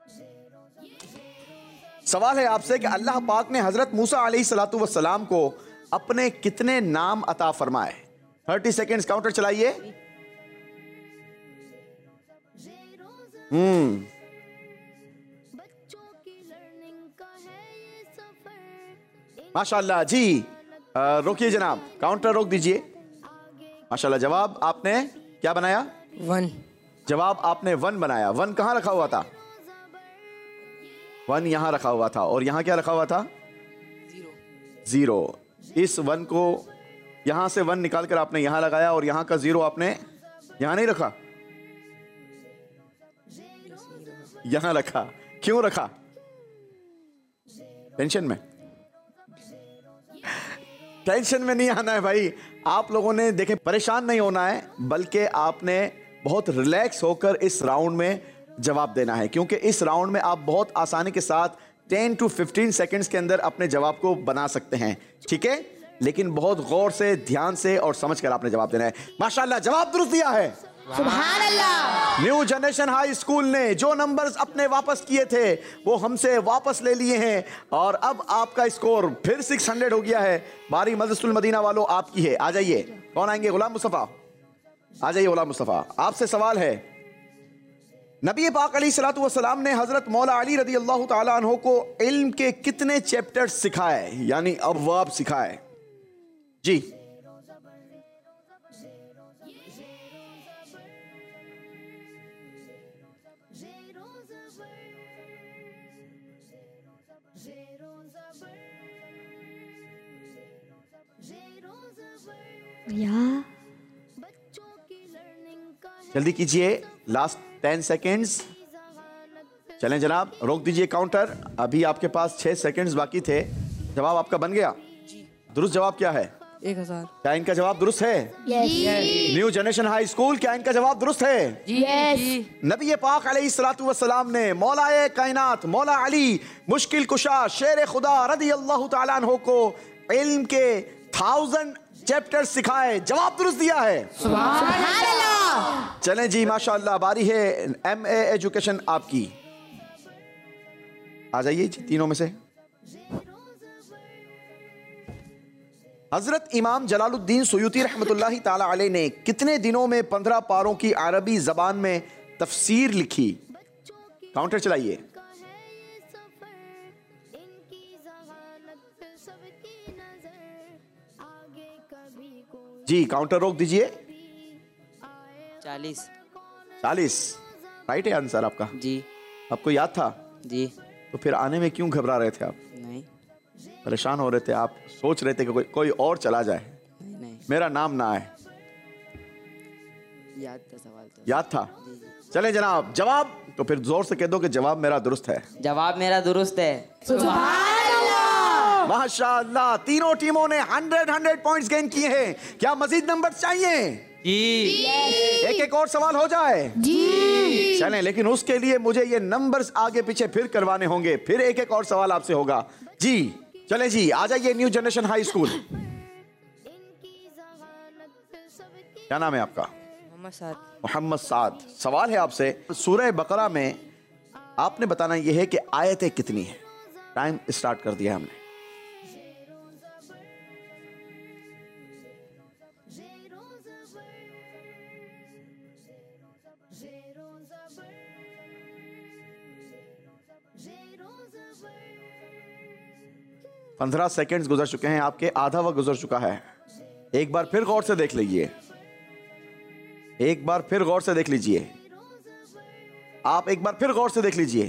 सवाल है आपसे कि अल्लाह पाक ने हजरत मूसा अलैहिस्सलातु वस्सलाम को अपने कितने नाम अता फरमाए? तीस सेकंड्स काउंटर चलाइए। हम्म माशाल्लाह जी। रोकिए जनाब, काउंटर रोक दीजिए। माशाल्लाह, जवाब आपने क्या बनाया? वन। जवाब आपने वन बनाया। वन कहाँ रखा हुआ था? वन यहां रखा हुआ था। और यहां क्या रखा हुआ था? जीरो। इस वन को यहां से वन निकालकर आपने यहां लगाया और यहां का जीरो आपने यहां नहीं रखा, यहां रखा। क्यों रखा? टेंशन में? टेंशन में नहीं आना है भाई। आप लोगों ने देखे, परेशान नहीं होना है, बल्कि आपने बहुत रिलैक्स होकर इस राउंड में जवाब देना है, क्योंकि इस राउंड में आप बहुत आसानी के साथ टेन टू फिफ्टीन सेकेंड्स के अंदर अपने जवाब को बना सकते हैं, ठीक है? लेकिन बहुत गौर से, ध्यान से और समझ कर आपने जवाब देना है। माशाल्लाह, जवाब दुरुस्त दिया है। सुभान अल्लाह। न्यू जनरेशन हाई स्कूल ने जो नंबर्स अपने वापस किए थे वो हमसे वापस ले लिए हैं और अब आपका स्कोर फिर छह सौ हो गया है। बारी मदरसतुल मदीना वालों आपकी है, आ जाइए। कौन आएंगे? गुलाम मुस्तफ़ा, आ जाइए। गुलाम मुस्तफ़ा, आपसे सवाल है, नबी पाक अलैहिस्सलातु वस्सलाम ने हजरत मौला अली रदी अल्लाह ताला अन्हु को इल्म के कितने चैप्टर्स सिखाए, यानी अबवाब सिखाए? जी, भैया जल्दी कीजिए, लास्ट टेन सेकेंड्स। चलें जनाब, रोक दीजिए काउंटर। अभी आपके पास छह सेकेंड्स बाकी थे। जवाब आपका बन गया? दुरुस्त जवाब क्या है? एक हजार। क्या इनका जवाब दुरुस्त है? Yes. New generation high school, क्या इनका जवाब दुरुस्त है? यस। नबी पाक अलैहिस्सलातु वस्सलाम ने मौलाए कायनात मौला अली मुश्किल कुशा शेर खुदा रदी अल्लाह ताला अन्हु को इल्म के थाउजेंड चैप्टर सिखाए, जवाब दुरुस्त दिया है। सुभान अल्लाह। चलें जी, माशाअल्लाह, बारी है एम ए एजुकेशन आपकी। आ जाइए जी, तीनों में से। हजरत इमाम जलालुद्दीन सुयूती रहमतुल्लाहि ताला अलैह ने कितने दिनों में पंद्रह पारों की अरबी जबान में तफसीर लिखी? काउंटर चलाइए। जी, काउंटर रोक दीजिए। चालीस। चालीस राइट है आंसर आपका? जी। आपको याद था? जी। तो फिर आने में क्यों घबरा रहे थे आप? नहीं, परेशान हो रहे थे आप? सोच रहे थे कि कोई कोई और चला जाए, नहीं नहीं, मेरा नाम ना आए? याद था सवाल तो। याद था? चले जनाब, जवाब तो फिर जोर से कह दो कि जवाब मेरा दुरुस्त है। जवाब मेरा दुरुस्त है। माशाअल्लाह, तीनों टीमों ने हंड्रेड हंड्रेड पॉइंट्स गेन किए हैं। क्या मजीद नंबर चाहिए? जी। एक एक और सवाल हो जाए? जी। चलें, लेकिन उसके लिए मुझे ये नंबर्स आगे पीछे फिर करवाने होंगे। फिर एक एक और सवाल आपसे होगा। जी चलें जी, आ जाइए न्यू जनरेशन हाई स्कूल। क्या नाम है आपका? मोहम्मद साद। मोहम्मद साद। सवाल है आपसे, सूरह बकरा में आपने बताना यह है कि आयतें कितनी है। टाइम स्टार्ट कर दिया हमने। पंद्रह सेकेंड्स गुजर चुके हैं आपके, आधा वक्त गुजर चुका है। एक बार फिर गौर से देख लीजिए, एक बार फिर गौर से देख लीजिए, आप एक बार फिर गौर से देख लीजिए,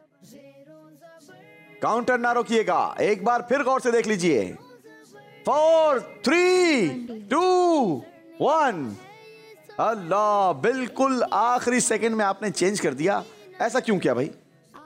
काउंटर ना रोकिएगा, एक बार फिर गौर से देख लीजिए। Four three two one. अल्लाह, बिल्कुल आखिरी सेकंड में आपने चेंज कर दिया। ऐसा क्यों किया भाई?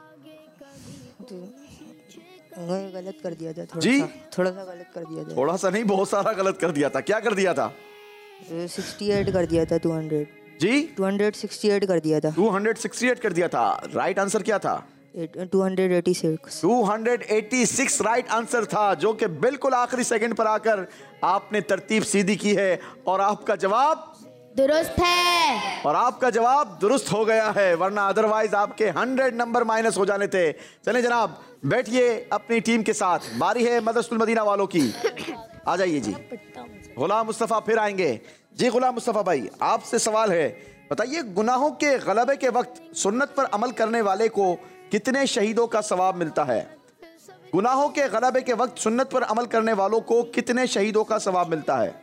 गलत कर दिया था थोड़ा जी? सा, थोड़ा सा गलत कर दिया था। थोड़ा सा नहीं, बहुत सारा गलत कर दिया था। क्या कर दिया था? सिक्सटी एट कर दिया था। Two hundred. जी, टू हंड्रेड सिक्सटी एट कर दिया था। टू हंड्रेड सिक्सटी एट कर दिया था। राइट आंसर क्या था? Two hundred eighty six. Two hundred eighty six right answer था, जो कि बिल्कुल आखिरी सेकंड पर आकर आपने तरतीब सीधी की है और आपका जवाब दुरुस्त है। और आपका जवाब दुरुस्त हो गया है, वरना अदरवाइज आपके हंड्रेड नंबर माइनस हो जाने थे। चलें जनाब, बैठिए अपनी टीम के साथ। बारी है मदरसतुल मदीना वालों की। आ जाइए जी। गुलाम मुस्तफ़ा फिर आएंगे जी। गुलाम मुस्तफ़ा भाई, आपसे सवाल है, बताइए गुनाहों के गलबे के वक्त सुन्नत पर अमल करने वाले को कितने शहीदों का सवाब मिलता है? गुनाहों के गलबे के वक्त सुन्नत पर अमल करने वालों को कितने शहीदों का सवाब मिलता है?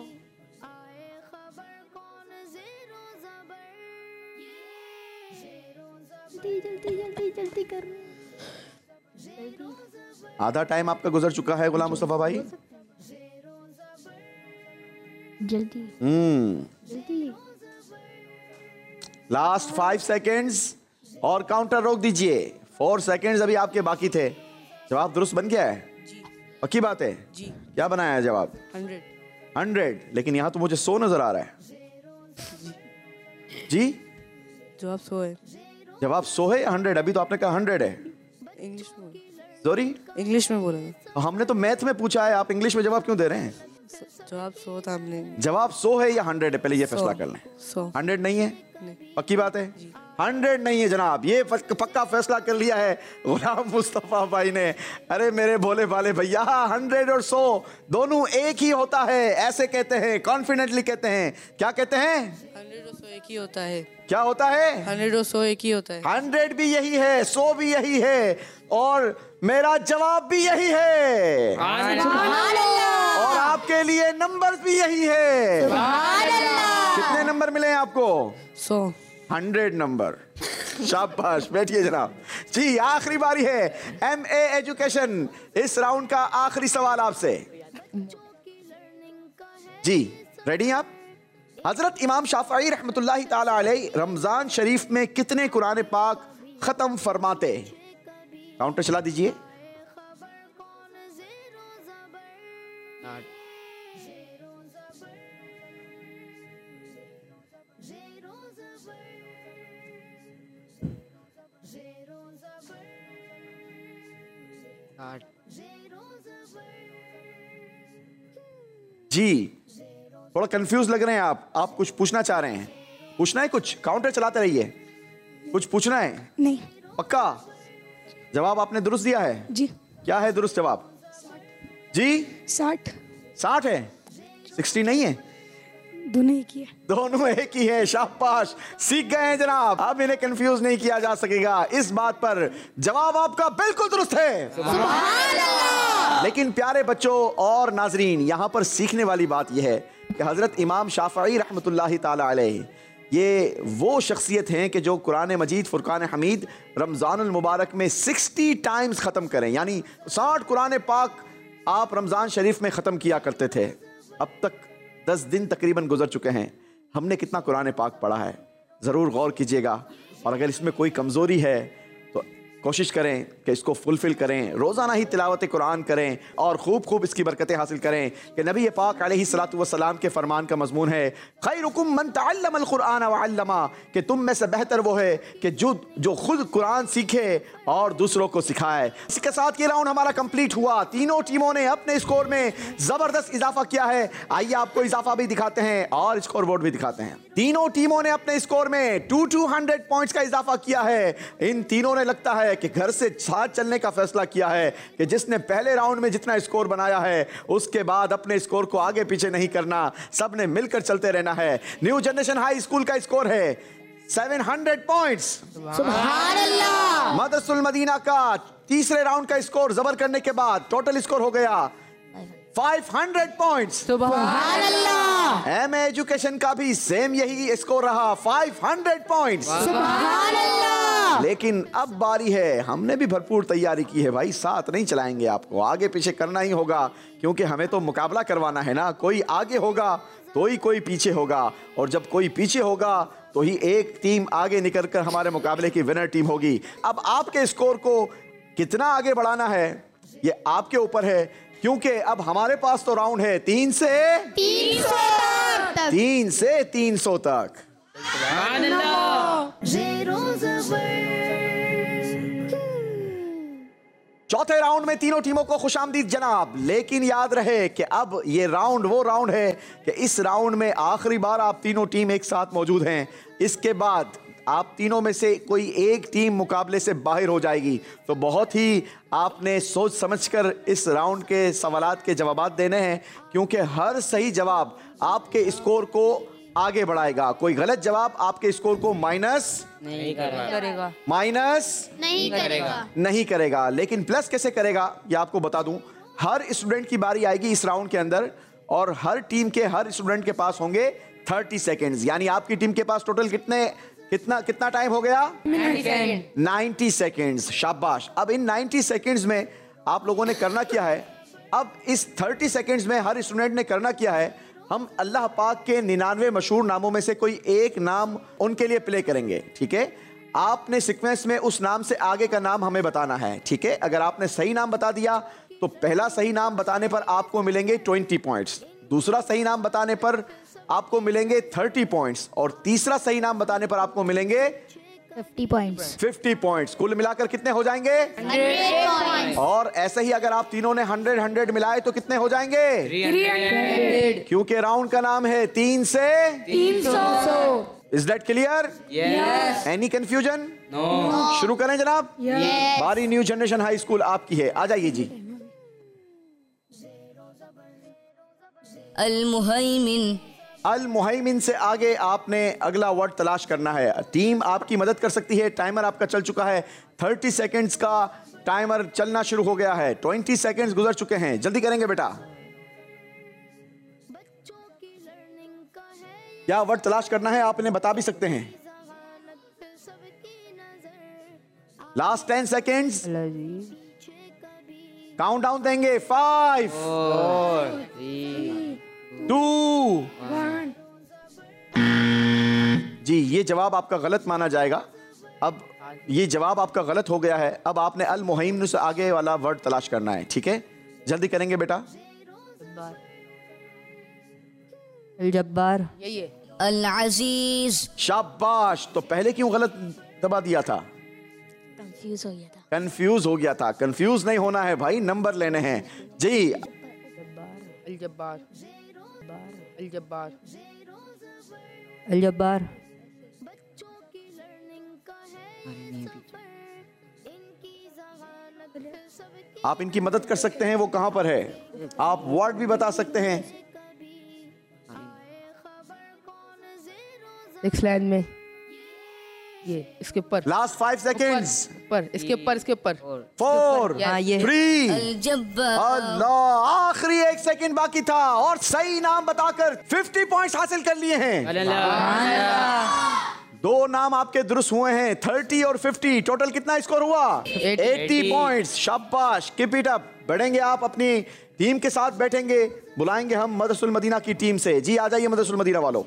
जल्दी जल्दी जल्दी करो। आधा टाइम आपका गुजर चुका है गुलाम मुस्तफ़ा भाई। जल्दी हम्म जल्दी। लास्ट फाइव सेकेंड्स और काउंटर रोक दीजिए। फोर सेकेंड्स अभी आपके बाकी थे। जवाब दुरुस्त बन गया है? पक्की बात है? जी। क्या बनाया है जवाब? हंड्रेड। हंड्रेड, लेकिन यहाँ तो मुझे सौ नजर आ रहा है। जी, जवाब सौ है। जवाब सौ है या हंड्रेड? अभी तो आपने कहा हंड्रेड है। इंग्लिश में जोरी इंग्लिश में बोलेंगे। हमने तो मैथ में पूछा है, आप इंग्लिश में जवाब क्यों दे रहे हैं? जवाब सौ था हमने। जवाब सौ है या हंड्रेड है, पहले ये फैसला कर लें। सौ। हंड्रेड नहीं है? पक्की बात है? हंड्रेड नहीं है जनाब, ये पक्का फैसला कर लिया है गुलाम मुस्तफा भाई ने। अरे मेरे भोले भाले भैया, हंड्रेड और सौ दोनों एक ही होता है, ऐसे कहते हैं, कॉन्फिडेंटली कहते हैं। क्या कहते हैं? हंड्रेड और सौ एक ही होता है। क्या होता है? हंड्रेड और सौ एक ही होता है। हंड्रेड भी यही है, सौ भी यही है, और मेरा जवाब भी यही है। और आपके लिए नंबर भी यही है। कितने नंबर मिले हैं आपको? सौ। हंड्रेड नंबर। शाबाश, बैठिए जनाब। जी, आखिरी बारी है एम ए एजुकेशन, इस राउंड का आखिरी सवाल आपसे। जी रेडी आप? हजरत इमाम शाफई रहमतुल्लाहि ताला अलैहि रमजान शरीफ में कितने कुरान पाक खत्म फरमाते? काउंटर चला दीजिए। जी थोड़ा कंफ्यूज लग रहे हैं आप आप कुछ पूछना चाह रहे हैं? पूछना है कुछ? काउंटर चलाते रहिए। कुछ पूछना है? नहीं। पक्का? जवाब आपने दुरुस्त दिया है? जी। क्या है दुरुस्त जवाब? जी साठ। साठ है? सिक्सटी नहीं है? दोनों एक ही है। दोनों एक ही है। शाबाश, सीख गए हैं जनाब, अब इन्हें कंफ्यूज नहीं किया जा सकेगा इस बात पर। जवाब आपका बिल्कुल दुरुस्त है। सुभान अल्लाह। लेकिन प्यारे बच्चों और नाजरीन, यहां पर सीखने वाली बात यह है कि हजरत इमाम शाफई रहमतुल्लाहि ताला अलैहि ये वो शख्सियत हैं कि जो कुरान मजीद फुरकान हमीद रमज़ानुल मुबारक में साठ टाइम्स ख़त्म करें, यानी साठ कुरान पाक आप रमज़ान शरीफ में ख़त्म किया करते थे। अब तक दस दिन तकरीबन गुजर चुके हैं, हमने कितना कुरान पाक पढ़ा है? ज़रूर गौर कीजिएगा, और अगर इसमें कोई कमज़ोरी है तो कोशिश करें कि इसको फुलफ़िल करें, रोज़ाना ही तिलावत कुरान करें और खूब खूब इसकी बरकतें हासिल करें। कि नबी पाक अलैहिस्सलातु वस्सलाम के फरमान का मज़मून है, खैरुकुम मन तअल्लमल कुरान व अल्लमा, कि तुम में से बेहतर वो है कि जो जो खुद कुरान सीखे और दूसरों को सिखाए। इसी के साथ ये राउंड हमारा कंप्लीट हुआ। तीनों टीमों ने अपने स्कोर में ज़बरदस्त इजाफा किया है। आइए आपको इजाफा भी दिखाते हैं और स्कोर बोर्ड भी दिखाते हैं। तीनों टीमों ने अपने स्कोर में टू टू हंड्रेड पॉइंट्स का इजाफा किया है। इन तीनों ने लगता है कि घर से साथ चलने का फैसला किया है कि जिसने पहले राउंड में जितना स्कोर बनाया है उसके बाद अपने स्कोर को आगे पीछे नहीं करना, सबने मिलकर चलते रहना है। न्यू जनरेशन हाई स्कूल का स्कोर है सात सौ पॉइंट्स। सुभान अल्लाह। मदरसतुल मदीना का तीसरे राउंड का स्कोर जबर करने के बाद टोटल स्कोर हो गया पाँच सौ पॉइंट्स। सुभान अल्लाह। एम एजुकेशन का भी सेम यही स्कोर रहा, पाँच सौ पॉइंट्स। सुभान अल्लाह। लेकिन अब बारी है, हमने भी भरपूर तैयारी की है भाई, साथ नहीं चलाएंगे, आपको आगे पीछे करना ही होगा, क्योंकि हमें तो मुकाबला करवाना है ना। कोई आगे होगा तो ही कोई पीछे होगा, और जब कोई पीछे होगा तो ही एक टीम आगे निकल कर हमारे मुकाबले की विनर टीम होगी। अब आपके स्कोर को कितना आगे बढ़ाना है ये आपके ऊपर है, क्योंकि अब हमारे पास तो राउंड है तीन से तीन सौ तक, तीन से तीन सौ तक। चौथे राउंड में तीनों टीमों को खुशामदीद जनाब। लेकिन याद रहे कि अब ये राउंड वो राउंड है कि इस राउंड में आखिरी बार आप तीनों टीम एक साथ मौजूद हैं। इसके बाद आप तीनों में से कोई एक टीम मुकाबले से बाहर हो जाएगी। तो बहुत ही आपने सोच समझकर इस राउंड के सवालात के जवाब देने हैं, क्योंकि हर सही जवाब आपके स्कोर को आगे बढ़ाएगा। कोई गलत जवाब आपके स्कोर को माइनस नहीं करेगा, माइनस नहीं करेगा, नहीं करेगा। लेकिन प्लस कैसे करेगा ये आपको बता दूं। हर स्टूडेंट की बारी आएगी इस राउंड के अंदर, और हर टीम के हर स्टूडेंट के पास होंगे तीस सेकेंड्स। यानी आपकी टीम के पास टोटल कितने कितना कितना टाइम हो गया? नब्बे सेकेंड्स। शाबाश। अब इन नब्बे सेकेंड्स में आप लोगों ने करना क्या है? अब इस तीस सेकेंड्स में हर स्टूडेंट ने करना क्या है? हम अल्लाह पाक के निन्यानवे मशहूर नामों में से कोई एक नाम उनके लिए प्ले करेंगे, ठीक है? आपने सीक्वेंस में उस नाम से आगे का नाम हमें बताना है, ठीक है? अगर आपने सही नाम बता दिया तो पहला सही नाम बताने पर आपको मिलेंगे बीस पॉइंट्स, दूसरा सही नाम बताने पर आपको मिलेंगे तीस पॉइंट्स, और तीसरा सही नाम बताने पर आपको मिलेंगे फिफ्टी पॉइंट्स। फिफ्टी पॉइंट्स कुल मिलाकर कितने हो जाएंगे? Hundred points. और ऐसे ही अगर आप तीनों ने हंड्रेड हंड्रेड मिलाए तो कितने हो जाएंगे? क्योंकि राउंड का नाम है तीन से तीन सौ। Is that clear? Yes. Any confusion? No. शुरू करें जनाब। Yes. बारी न्यू जनरेशन हाई स्कूल आपकी है, आ जाइए जी। अल मुहैमिन। अल मुहैमिन से आगे आपने अगला वर्ड तलाश करना है। टीम आपकी मदद कर सकती है। टाइमर आपका चल चुका है। थर्टी सेकेंड्स का टाइमर चलना शुरू हो गया है। ट्वेंटी सेकेंड्स गुजर चुके हैं। जल्दी करेंगे बेटा। क्या वर्ड तलाश करना है आप इन्हें बता भी सकते हैं। Last ten seconds. Count down देंगे। फाइव, फोर, थ्री, टू, जी ये जवाब आपका गलत माना जाएगा। अब ये जवाब आपका गलत हो गया है। अब आपने अल मुहैमिन से आगे वाला वर्ड तलाश करना है। ठीक है, जल्दी करेंगे बेटा। अल जब्बार। यही है। अल अजीज। शाबाश। तो पहले क्यों गलत दबा दिया था? कंफ्यूज हो गया था। कंफ्यूज हो गया था। कंफ्यूज नहीं होना है भाई, नंबर लेने हैं जी। अल जब्बार। अल जब्बार। अल जब्बार। आप इनकी मदद कर सकते हैं। वो कहां पर है? आप वर्ड भी बता सकते हैं। नेक्स्ट लाइन में ये इसके ऊपर। Last five seconds. ऊपर इसके ऊपर इसके ऊपर। फोर, हाँ, ये। थ्री, अल जब्बार। अल्लाह, आखिरी एक सेकंड बाकी था और सही नाम बताकर फिफ्टी पॉइंट्स हासिल कर लिए हैं। दो नाम आपके दुरुस्त हुए हैं। थर्टी और फिफ्टी, टोटल कितना स्कोर हुआ? Eighty points. शाबाश, कीप इट अप। बढ़ेंगे आप अपनी टीम के साथ, बैठेंगे। बुलाएंगे हम मदरसुल मदीना की टीम से। जी आ जाइए मदरसुल मदीना वालों।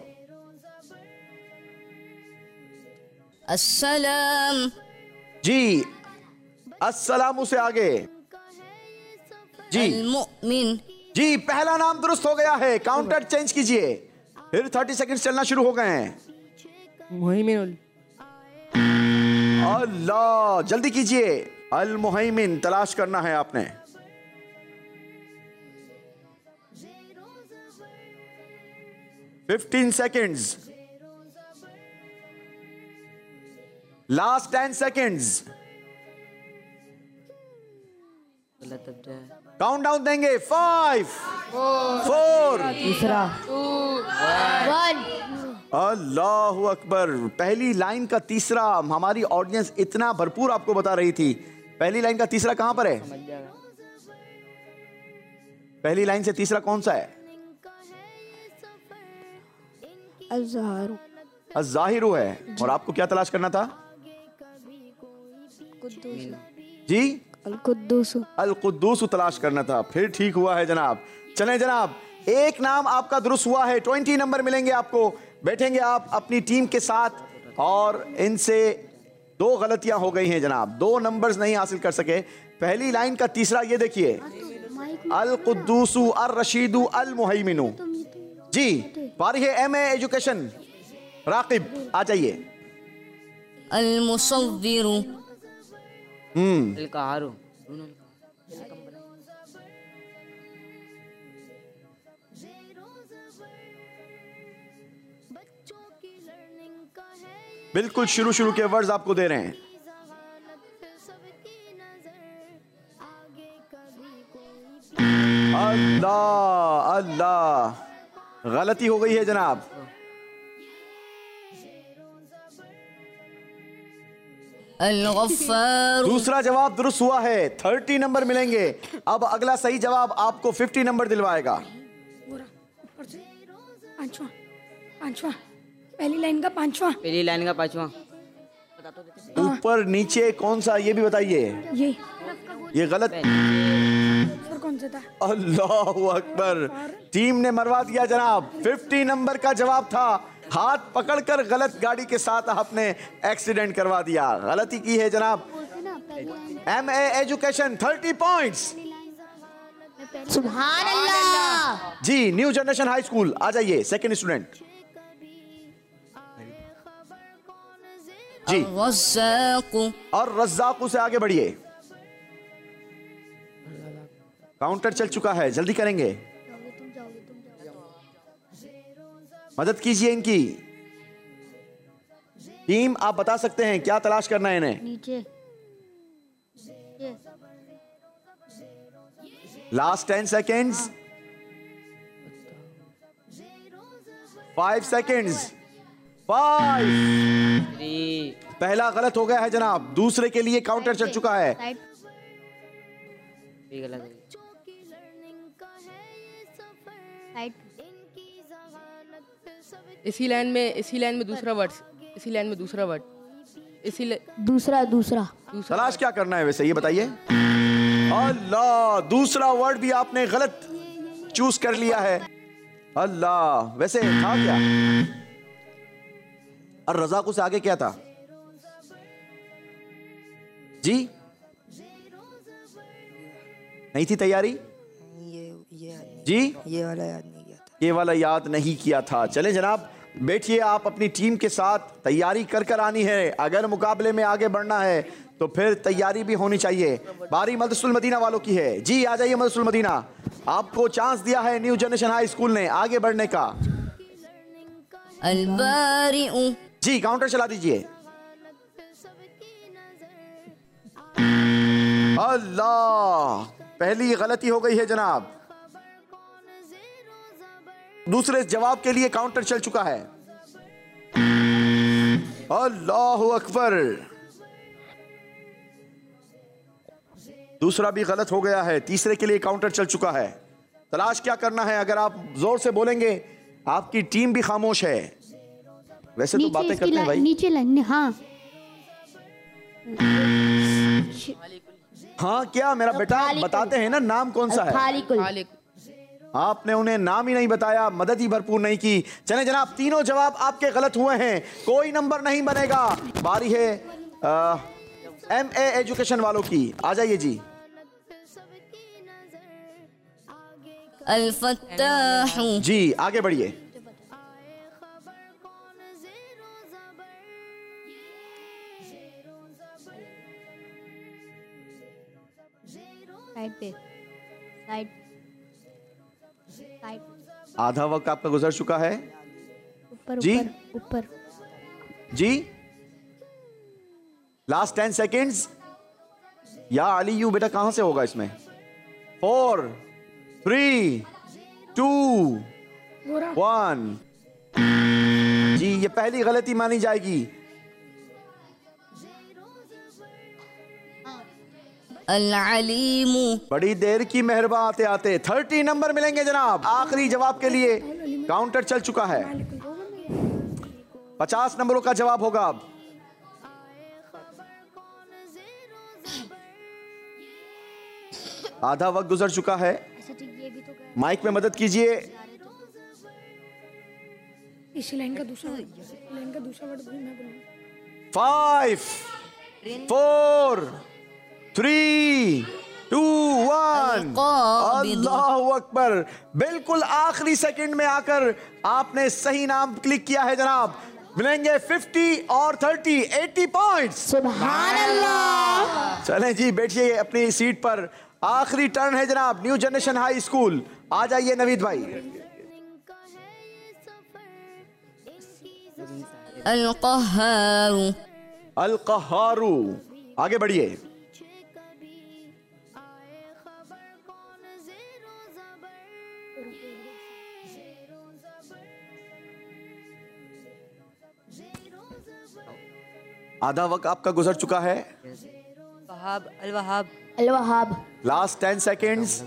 अस्सलाम। जी अस्सलामु से आगे जी। अल मुमिन। जी पहला नाम दुरुस्त हो गया है। काउंटर चेंज कीजिए। फिर थर्टी सेकंड्स चलना शुरू हो गए हैं। मुहैमिन। अल्लाह, जल्दी कीजिए। अल मुहैमिन तलाश करना है आपने। Fifteen seconds. Last ten seconds. Count down देंगे। फाइव, फोर, तीसरा। अल्लाहु अकबर। पहली लाइन का तीसरा। हमारी ऑडियंस इतना भरपूर आपको बता रही थी। पहली लाइन का तीसरा कहां पर है? पहली लाइन से तीसरा कौन सा है? अज़हारू। अज़ाहिरु है। और आपको क्या तलाश करना था? जी अल कुद्दूस। अल कुद्दूस तलाश करना था। फिर ठीक हुआ है जनाब। चलें जनाब, एक नाम आपका दुरुस्त हुआ है। ट्वेंटी नंबर मिलेंगे आपको। बैठेंगे आप अपनी टीम के साथ। और इनसे दो गलतियां हो गई हैं जनाब। दो नंबर्स नहीं हासिल कर सके। पहली लाइन का तीसरा ये देखिए, अल कुद्दूसु अर रशीदु अल मुहैमिनु। जी पारी है एम ए एजुकेशन। राकिब आ जाइए। अल मुसव्विरु। हम्म अल कहारू। बिल्कुल शुरू शुरू के वर्ड्स आपको दे रहे हैं। अल्लाह अल्लाह, गलती हो गई है जनाब। अल-गफ्फार। दूसरा जवाब दुरुस्त हुआ है। थर्टी नंबर मिलेंगे। अब अगला सही जवाब आपको फिफ्टी नंबर दिलवाएगा। पांचवा पांचवा पहली लाइन का पांचवा। पहली लाइन का पांचवा। ऊपर नीचे कौन सा ये भी बताइए। ये ये गलत। फिर कौन सा था? अल्लाहु अकबर। टीम ने मरवा दिया जनाब। फिफ्टी नंबर का जवाब था। हाथ पकड़कर गलत गाड़ी के साथ आपने एक्सीडेंट करवा दिया। गलती की है जनाब। M A education thirty points. सुभान अल्लाह। जी न्यू जनरेशन हाई स्कूल आ जाइए। Second student. जी। الرزاق और रज़्ज़ाक़ से आगे बढ़िए। काउंटर चल चुका है, जल्दी करेंगे, मदद कीजिए इनकी। टीम आप बता सकते हैं क्या तलाश करना है इन्हें। नीचे last ten seconds, five seconds, five. पहला गलत हो गया है जनाब, दूसरे के लिए काउंटर चल चुका है। भी गलत है। इसी लाइन में इसी लाइन में दूसरा वर्ड इसी लाइन में दूसरा वर्ड इसी ल... दूसरा दूसरा तलाश क्या करना है वैसे ये बताइए। अल्लाह, दूसरा वर्ड भी आपने गलत चूज कर लिया है। अल्लाह, वैसे था क्या? और रज़ाक़ से आगे क्या था जी? नहीं थी तैयारी ये ये जी? ये वाला याद नहीं किया था। ये वाला याद नहीं किया था। चलें जनाब, बैठिए, आप अपनी टीम के साथ तैयारी कर कर आनी है। अगर मुकाबले में आगे बढ़ना है तो फिर तैयारी भी होनी चाहिए। बारी मदरसतुल मदीना वालों की है जी। आ जाइए मदरसतुल मदीना, आपको चांस दिया है न्यू जनरेशन हाई स्कूल ने आगे बढ़ने का। البارئ जी, काउंटर चला दीजिए। अल्लाह, पहली गलती हो गई है जनाब। दूसरे जवाब के लिए काउंटर चल चुका है। अल्लाहु अकबर, दूसरा भी गलत हो गया है। तीसरे के लिए काउंटर चल चुका है। तलाश क्या करना है? अगर आप जोर से बोलेंगे आपकी टीम भी खामोश है। वैसे तो बातें करते हैं भाई। नीचे लाइन, हाँ हाँ, क्या मेरा बेटा बताते हैं ना नाम कौन सा है? खालिक। आपने उन्हें नाम ही नहीं बताया, मदद ही भरपूर नहीं की। चले जनाब, तीनों जवाब आपके गलत हुए हैं, कोई नंबर नहीं बनेगा। बारी है एम ए एजुकेशन वालों की। आ जाइए जी। الفتاح जी, आगे बढ़िए। साइड पे, साइड साइड, आधा वक्त आपका गुजर चुका है ऊपर जी। ऊपर ऊपर जी, लास्ट टेन सेकेंड्स। या अली यू बेटा कहां से होगा इसमें? Four, three, two, one. जी, ये पहली गलती मानी जाएगी। العليم बड़ी देर की मेहरबान आते आते थर्टी नंबर मिलेंगे जनाब। आखिरी जवाब के लिए काउंटर चल चुका है। पचास नंबरों का जवाब होगा अब। आधा वक्त गुजर चुका है। माइक में मदद कीजिए। इसी लाइन का दूसरा लाइन का दूसरा वर्ड मैं बोलूं। Five, four, three, two, one. अल्लाहु अकबर। बिल्कुल आखिरी सेकंड में आकर आपने सही नाम क्लिक किया है जनाब। मिलेंगे फिफ्टी और थर्टी, एटी पॉइंट्स। सुभान अल्लाह। चलें जी, बैठिए अपनी सीट पर। आखिरी टर्न है जनाब न्यू जनरेशन हाई स्कूल। आ जाइए नवीद भाई। القهار अल कहारू, आगे बढ़िए। आधा वक्त आपका गुजर चुका है। वहाब, अल वहाब, अल वहाब। Last ten seconds.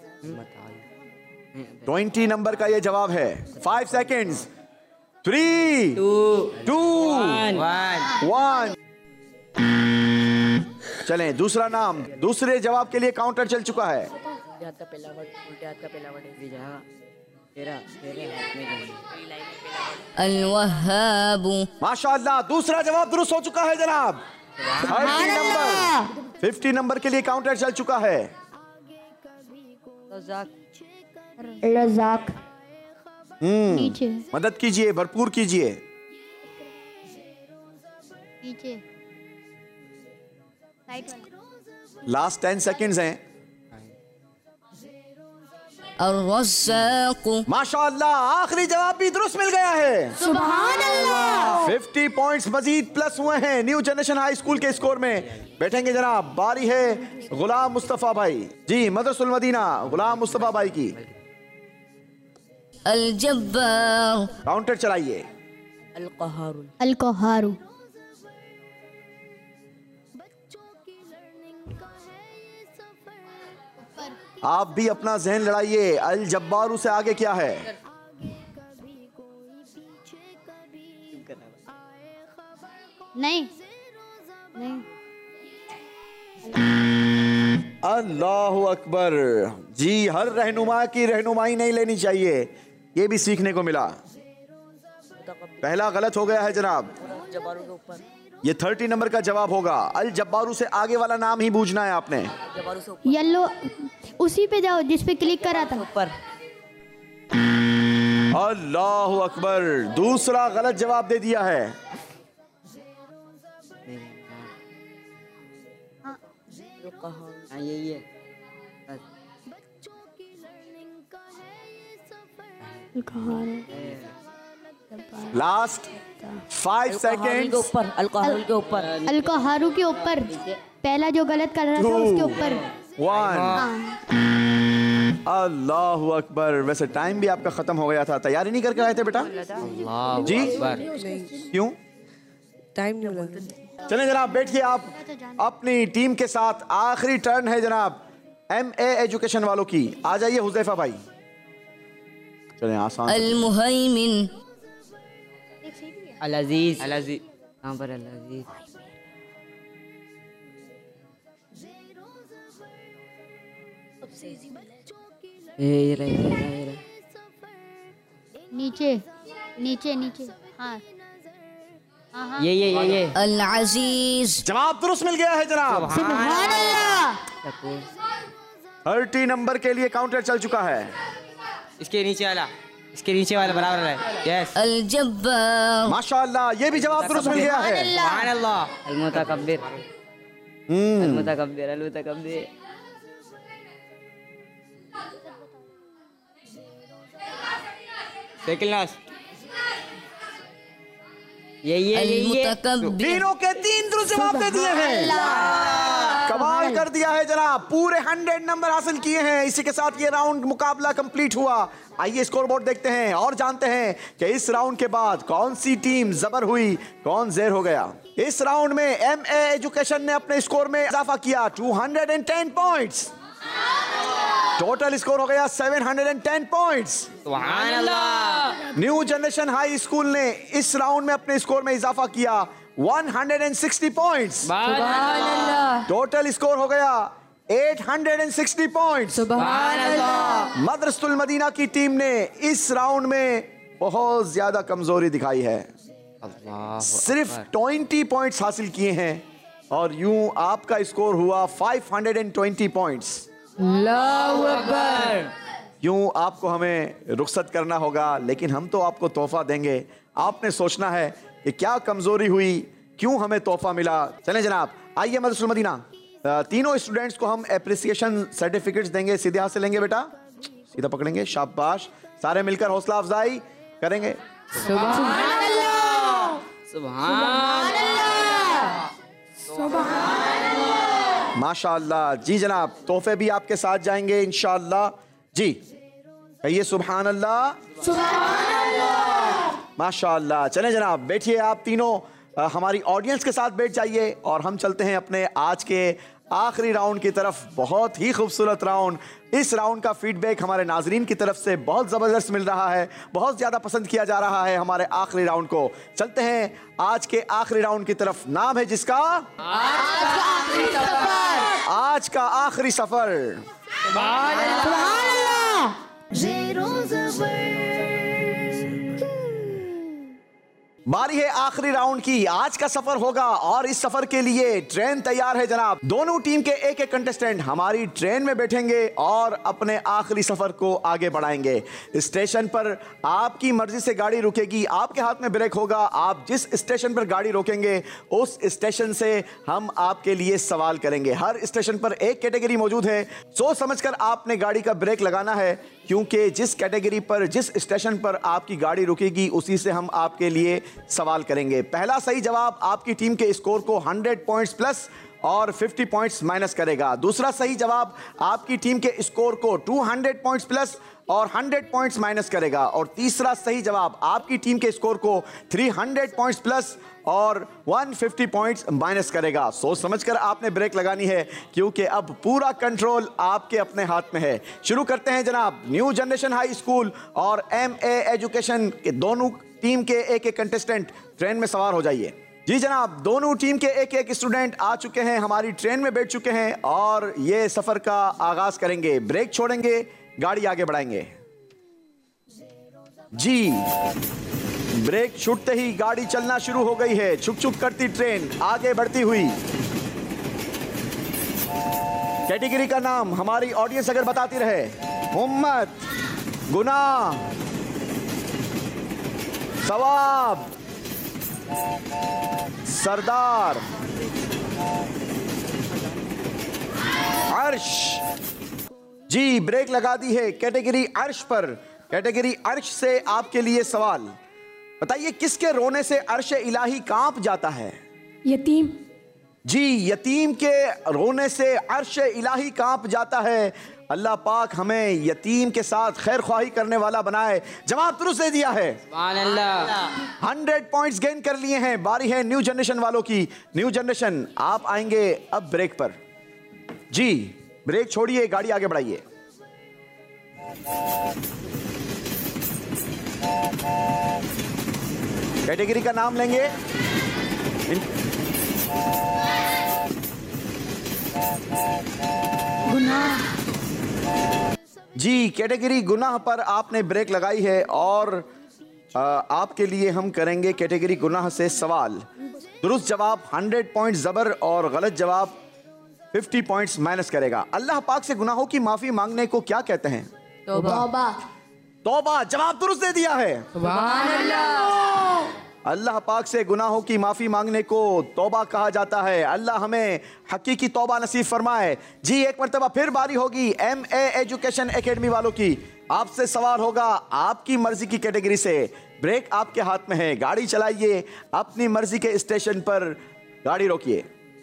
ट्वेंटी नंबर का ये जवाब है। Five seconds, three, two, one. चलें, दूसरा नाम। दूसरे जवाब के लिए काउंटर चल चुका है। उल्टे हाथ का पहला वर्ड उल्टे हाथ का पहला वर्ड है जहाँ तेरा तेरे हाथ में जाएगा। الوهاب माशाअल्लाह, दूसरा जवाब दुरुस्त हो चुका है जनाब। थर्टी नंबर, फिफ्टी नंबर के लिए काउंटर चल चुका है। रज़ाक। हम्म, नीचे मदद कीजिए, भरपूर कीजिए। नीचे राइट वाला। लास्ट टेन सेकेंड्स हैं। الرزاق माशाअल्लाह, आखिरी जवाब भी दुरुस्त मिल गया है। सुभान अल्लाह। फिफ्टी पॉइंट्स मजीद प्लस हुए हैं न्यू जनरेशन हाई स्कूल के स्कोर में। बैठेंगे जनाब, बारी है गुलाम मुस्तफा भाई जी, मदरसुल मदीना गुलाम मुस्तफा भाई की। الجبار काउंटर चलाइए। अलकहारुल अलकहारु। आप भी अपना जहन लड़ाइए। अल जब्बारू से आगे क्या है? नहीं नहीं। अल्लाह अकबर जी, हर रहनुमा की रहनुमाई नहीं लेनी चाहिए, ये भी सीखने को मिला। पहला गलत हो गया है जनाब। जबारू के ऊपर ये थर्टी नंबर का जवाब होगा। अल जब्बारू से आगे वाला नाम ही बूझना है आपने। जबारू से ऊपर येलो, उसी पे जाओ जिस पे क्लिक करा था। ऊपर अल्लाह अकबर, दूसरा गलत जवाब दे दिया है। हाँ यही है। Last five second. के ऊपर अलकहारुल के ऊपर अलकहारु के ऊपर पहला जो गलत कर रहा था उसके ऊपर। वन। अल्लाह अकबर, वैसे टाइम भी आपका खत्म हो गया था, तैयारी नहीं करके आए थे बेटा जी? क्यों? टाइम नहीं लगा। चलें जनाब, बैठिए आप अपनी टीम के साथ। आखिरी टर्न है जनाब एम ए एजुकेशन वालों की। आ जाइए हुजैफा भाई। चलें आसान। المهيمن अल अजीज अल अजीज, कहाँ पर अल अजीज? ये रहा, ये रहा, ये रहा। नीचे नीचे नीचे। हाँ हाँ हाँ। ये ये ये ये अल अजीज। जवाब दुरुस्त मिल गया है जनाब। सुभान अल्लाह। थर्टी नंबर के लिए काउंटर चल चुका है। इसके नीचे वाला, इसके नीचे वाला बराबर है। यस, अल जब्बार। माशाअल्लाह, ये भी जवाब दुरुस्त मिल गया है। सुभान अल्लाह। अल मुतकब्बिर हम्म, अल मुतकब्बिर अल मुतकब्बिर। सेकंड लास्ट, ये ये ये ये المتكبر तीनों के तीन दुरुस्त जवाब दे दिए हैं। कमाल कर दिया है जनाब, पूरे हंड्रेड नंबर हासिल किए हैं। इसी के साथ ये राउंड मुकाबला कंप्लीट हुआ। आइए स्कोरबोर्ड देखते हैं और जानते हैं कि इस राउंड के बाद कौन सी टीम जबर हुई, कौन ज़ेर हो गया। इस राउंड में एम ए एजुकेशन ने अपने स्कोर में इजाफा किया two hundred ten points. Total score हो गया सेवन हंड्रेड टेन पॉइंट्स। सुभान अल्लाह। न्यू जनरेशन हाई स्कूल ने इस राउंड में अपने स्कोर में इजाफा किया वन हंड्रेड सिक्सटी पॉइंट्स। सुभान अल्लाह। टोटल स्कोर हो गया एट हंड्रेड सिक्सटी पॉइंट्स। सुभान अल्लाह। मदरसतुल मदीना की टीम ने इस राउंड में बहुत ज्यादा कमजोरी दिखाई है, सिर्फ ट्वेंटी पॉइंट्स हासिल किए हैं और यूं आपका स्कोर हुआ फाइव हंड्रेड ट्वेंटी पॉइंट्स। अल्लाहू अकबर। यूं आपको हमें रुखसत करना होगा, लेकिन हम तो आपको तोहफा देंगे। आपने सोचना है कि क्या कमजोरी हुई, क्यों हमें तोहफा मिला। चलें जनाब, आइए मदरसतुल मदीना, तीनों स्टूडेंट्स को हम एप्रिसिएशन सर्टिफिकेट्स देंगे। सीधे हाथ से लेंगे बेटा, सीधा पकड़ेंगे, शाबाश। सारे मिलकर हौसला अफजाई करेंगे। सुभान अल्लाह। सुभान माशाअल्लाह जी जनाब, तोहफे भी आपके साथ जाएंगे इंशाअल्लाह जी। कहिए सुभान अल्लाह। सुभान अल्लाह। माशाअल्लाह। चलें जनाब, बैठिए आप तीनों, आ, हमारी ऑडियंस के साथ बैठ जाइए और हम चलते हैं अपने आज के आखिरी राउंड की तरफ। बहुत ही खूबसूरत राउंड। इस राउंड का फीडबैक हमारे नाजरीन की तरफ से बहुत ज़बरदस्त मिल रहा है, बहुत ज़्यादा पसंद किया जा रहा है हमारे आखिरी राउंड को। चलते हैं आज के आखिरी राउंड की तरफ, नाम है जिसका आज का आखिरी सफर। आज का आखिरी सफर। सुभान अल्लाह। ज़ेरो ज़बर। बारी है आखिरी राउंड की। आज का सफर होगा और इस सफर के लिए ट्रेन तैयार है जनाब। दोनों टीम के एक एक कंटेस्टेंट हमारी ट्रेन में बैठेंगे और अपने आखिरी सफर को आगे बढ़ाएंगे। स्टेशन पर आपकी मर्जी से गाड़ी रुकेगी, आपके हाथ में ब्रेक होगा। आप जिस स्टेशन पर गाड़ी रोकेंगे उस स्टेशन से हम आपके लिए सवाल करेंगे। हर स्टेशन पर एक कैटेगरी मौजूद है, सोच समझकर आपने गाड़ी का ब्रेक लगाना है, क्योंकि जिस कैटेगरी पर जिस स्टेशन पर आपकी गाड़ी रुकेगी उसी से हम आपके लिए सवाल करेंगे। पहला सही जवाब आपकी टीम के स्कोर को सौ पॉइंट्स प्लस और पचास पॉइंट्स माइनस करेगा। दूसरा सही जवाब आपकी टीम के स्कोर को दो सौ पॉइंट्स प्लस और सौ पॉइंट्स माइनस करेगा। और तीसरा सही जवाब आपकी टीम के स्कोर को तीन सौ पॉइंट्स प्लस और एक सौ पचास पॉइंट्स माइनस करेगा। सोच समझकर आपने ब्रेक लगानी है, क्योंकि अब पूरा कंट्रोल आपके अपने हाथ में है। शुरू करते हैं जनाब। न्यू जनरेशन हाई स्कूल और एम ए एजुकेशन के दोनों टीम के एक एक कंटेस्टेंट ट्रेन में सवार हो जाइए। जी जनाब, दोनों टीम के एक एक स्टूडेंट आ चुके हैं, हमारी ट्रेन में बैठ चुके हैं और ये सफर का आगाज करेंगे। ब्रेक छोड़ेंगे, गाड़ी आगे बढ़ाएंगे। जी, ब्रेक छूटते ही गाड़ी चलना शुरू हो गई है। छुक छुक करती ट्रेन आगे बढ़ती हुई। कैटेगरी का नाम हमारी ऑडियंस अगर बताती रहे, उम्मत, गुनाह, सवाब, सरदार, अर्श। जी, ब्रेक लगा दी है कैटेगरी अर्श पर। कैटेगरी अर्श से आपके लिए सवाल, बताइए किसके रोने से अर्श इलाही कांप जाता है? यतीम। जी, यतीम के रोने से अर्श इलाही कांप जाता है। अल्लाह पाक हमें यतीम के साथ खैर ख्वाही करने वाला बनाए। जवाब दुरुस्त दे दिया है। सुभान अल्लाह। हंड्रेड पॉइंट्स गेन कर लिए हैं। बारी है न्यू जनरेशन वालों की। न्यू जनरेशन आप आएंगे अब ब्रेक पर। जी, ब्रेक छोड़िए, गाड़ी आगे बढ़ाइए। कैटेगरी का नाम लेंगे। गुनाह। जी, कैटेगरी गुनाह पर आपने ब्रेक लगाई है और आ, आपके लिए हम करेंगे कैटेगरी गुनाह से सवाल। दुरुस्त जवाब सौ पॉइंट्स जबर और गलत जवाब पचास पॉइंट्स माइनस करेगा। अल्लाह पाक से गुनाहों की माफी मांगने को क्या कहते हैं? तौबा। तौबा। जवाब दुरुस्त दे दिया है। सुभान अल्लाह। अल्लाह पाक से गुनाहों की माफ़ी मांगने को तौबा कहा जाता है। अल्लाह हमें हकीकी तौबा नसीब फरमाए। जी, एक मरतबा फिर बारी होगी एम ए एजुकेशन एकेडमी वालों की। आपसे सवाल होगा आपकी मर्जी की कैटेगरी से। ब्रेक आपके हाथ में है, गाड़ी चलाइए, अपनी मर्जी के स्टेशन पर गाड़ी रोकिए।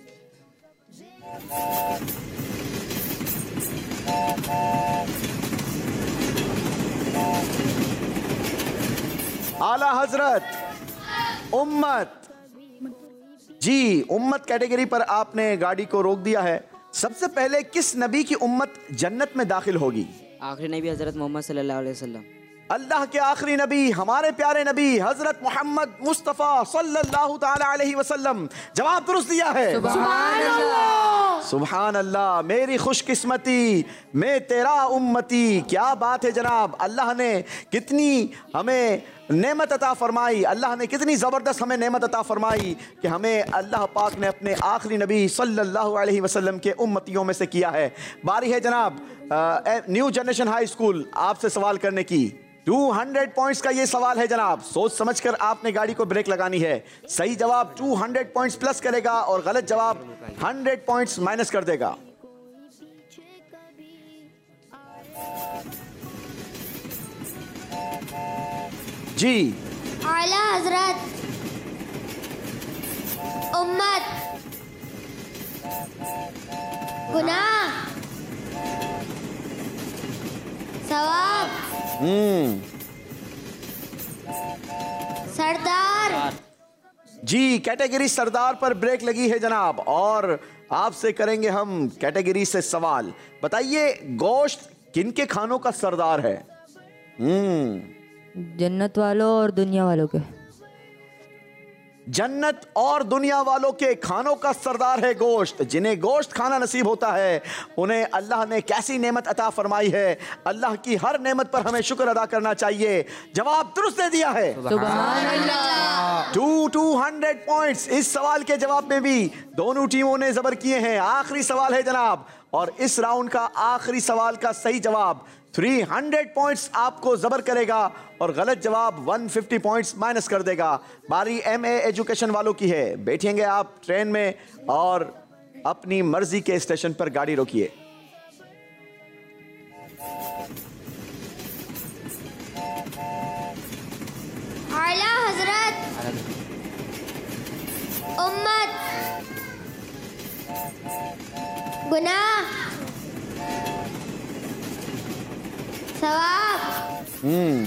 आला हजरत, उम्मत। जी, उम्मत कैटेगरी पर आपने गाड़ी को रोक दिया है। सबसे पहले किस नबी की उम्मत जन्नत में दाखिल होगी? आखिरी नबी हजरत मोहम्मद सल्लल्लाहु अलैहि वसल्लम। अल्लाह के आखिरी नबी, हमारे प्यारे नबी हजरत मोहम्मद मुस्तफ़ा सल्लल्लाहु ताला अलैहि वसल्लम। जवाब दुरुस्त दिया है। सुभान अल्लाह। सुभान अल्लाह। मेरी खुशकिस्मती, मैं तेरा उम्मती। क्या बात है जनाब, अल्लाह ने कितनी हमें नेमत अता फरमाई। अल्लाह ने कितनी ज़बरदस्त हमें नेमत अता फरमाई कि हमें अल्लाह पाक ने अपने आखिरी नबी सल्लल्लाहु अलैहि वसल्लम के उम्मतियों में से किया है। बारी है जनाब न्यू जनरेशन हाई स्कूल आपसे सवाल करने की। दो सौ पॉइंट्स का ये सवाल है जनाब। सोच समझकर आपने गाड़ी को ब्रेक लगानी है। सही जवाब दो सौ पॉइंट्स प्लस करेगा और गलत जवाब सौ पॉइंट्स माइनस कर देगा। जी, आला हजरत, उम्मत, गुनाह, सवाब, हम्म सरदार। जी, कैटेगरी सरदार पर ब्रेक लगी है जनाब और आपसे करेंगे हम कैटेगरी से सवाल। बताइए गोश्त किनके खानों का सरदार है? हम्म जन्नत वालों और दुनिया वालों के। जन्नत और दुनिया वालों के खानों का सरदार है गोश्त। जिन्हें गोश्त खाना नसीब होता है उन्हें अल्लाह ने कैसी नेमत अता फरमाई है। अल्लाह की हर नेमत पर हमें शुक्र अदा करना चाहिए। जवाब दुरुस्त दे दिया है। सुभान अल्लाह। Two two hundred points. इस सवाल के जवाब में भी दोनों टीमों ने जबर किए हैं। आखिरी सवाल है जनाब, और इस राउंड का आखिरी सवाल का सही जवाब तीन सौ पॉइंट्स आपको जबर करेगा और गलत जवाब एक सौ पचास पॉइंट्स माइनस कर देगा। बारी एम ए एजुकेशन वालों की है। बैठेंगे आप ट्रेन में और अपनी मर्जी के स्टेशन पर गाड़ी रोकिए। आला हजरत, उम्मत, गुनाह, सवाब, हम्म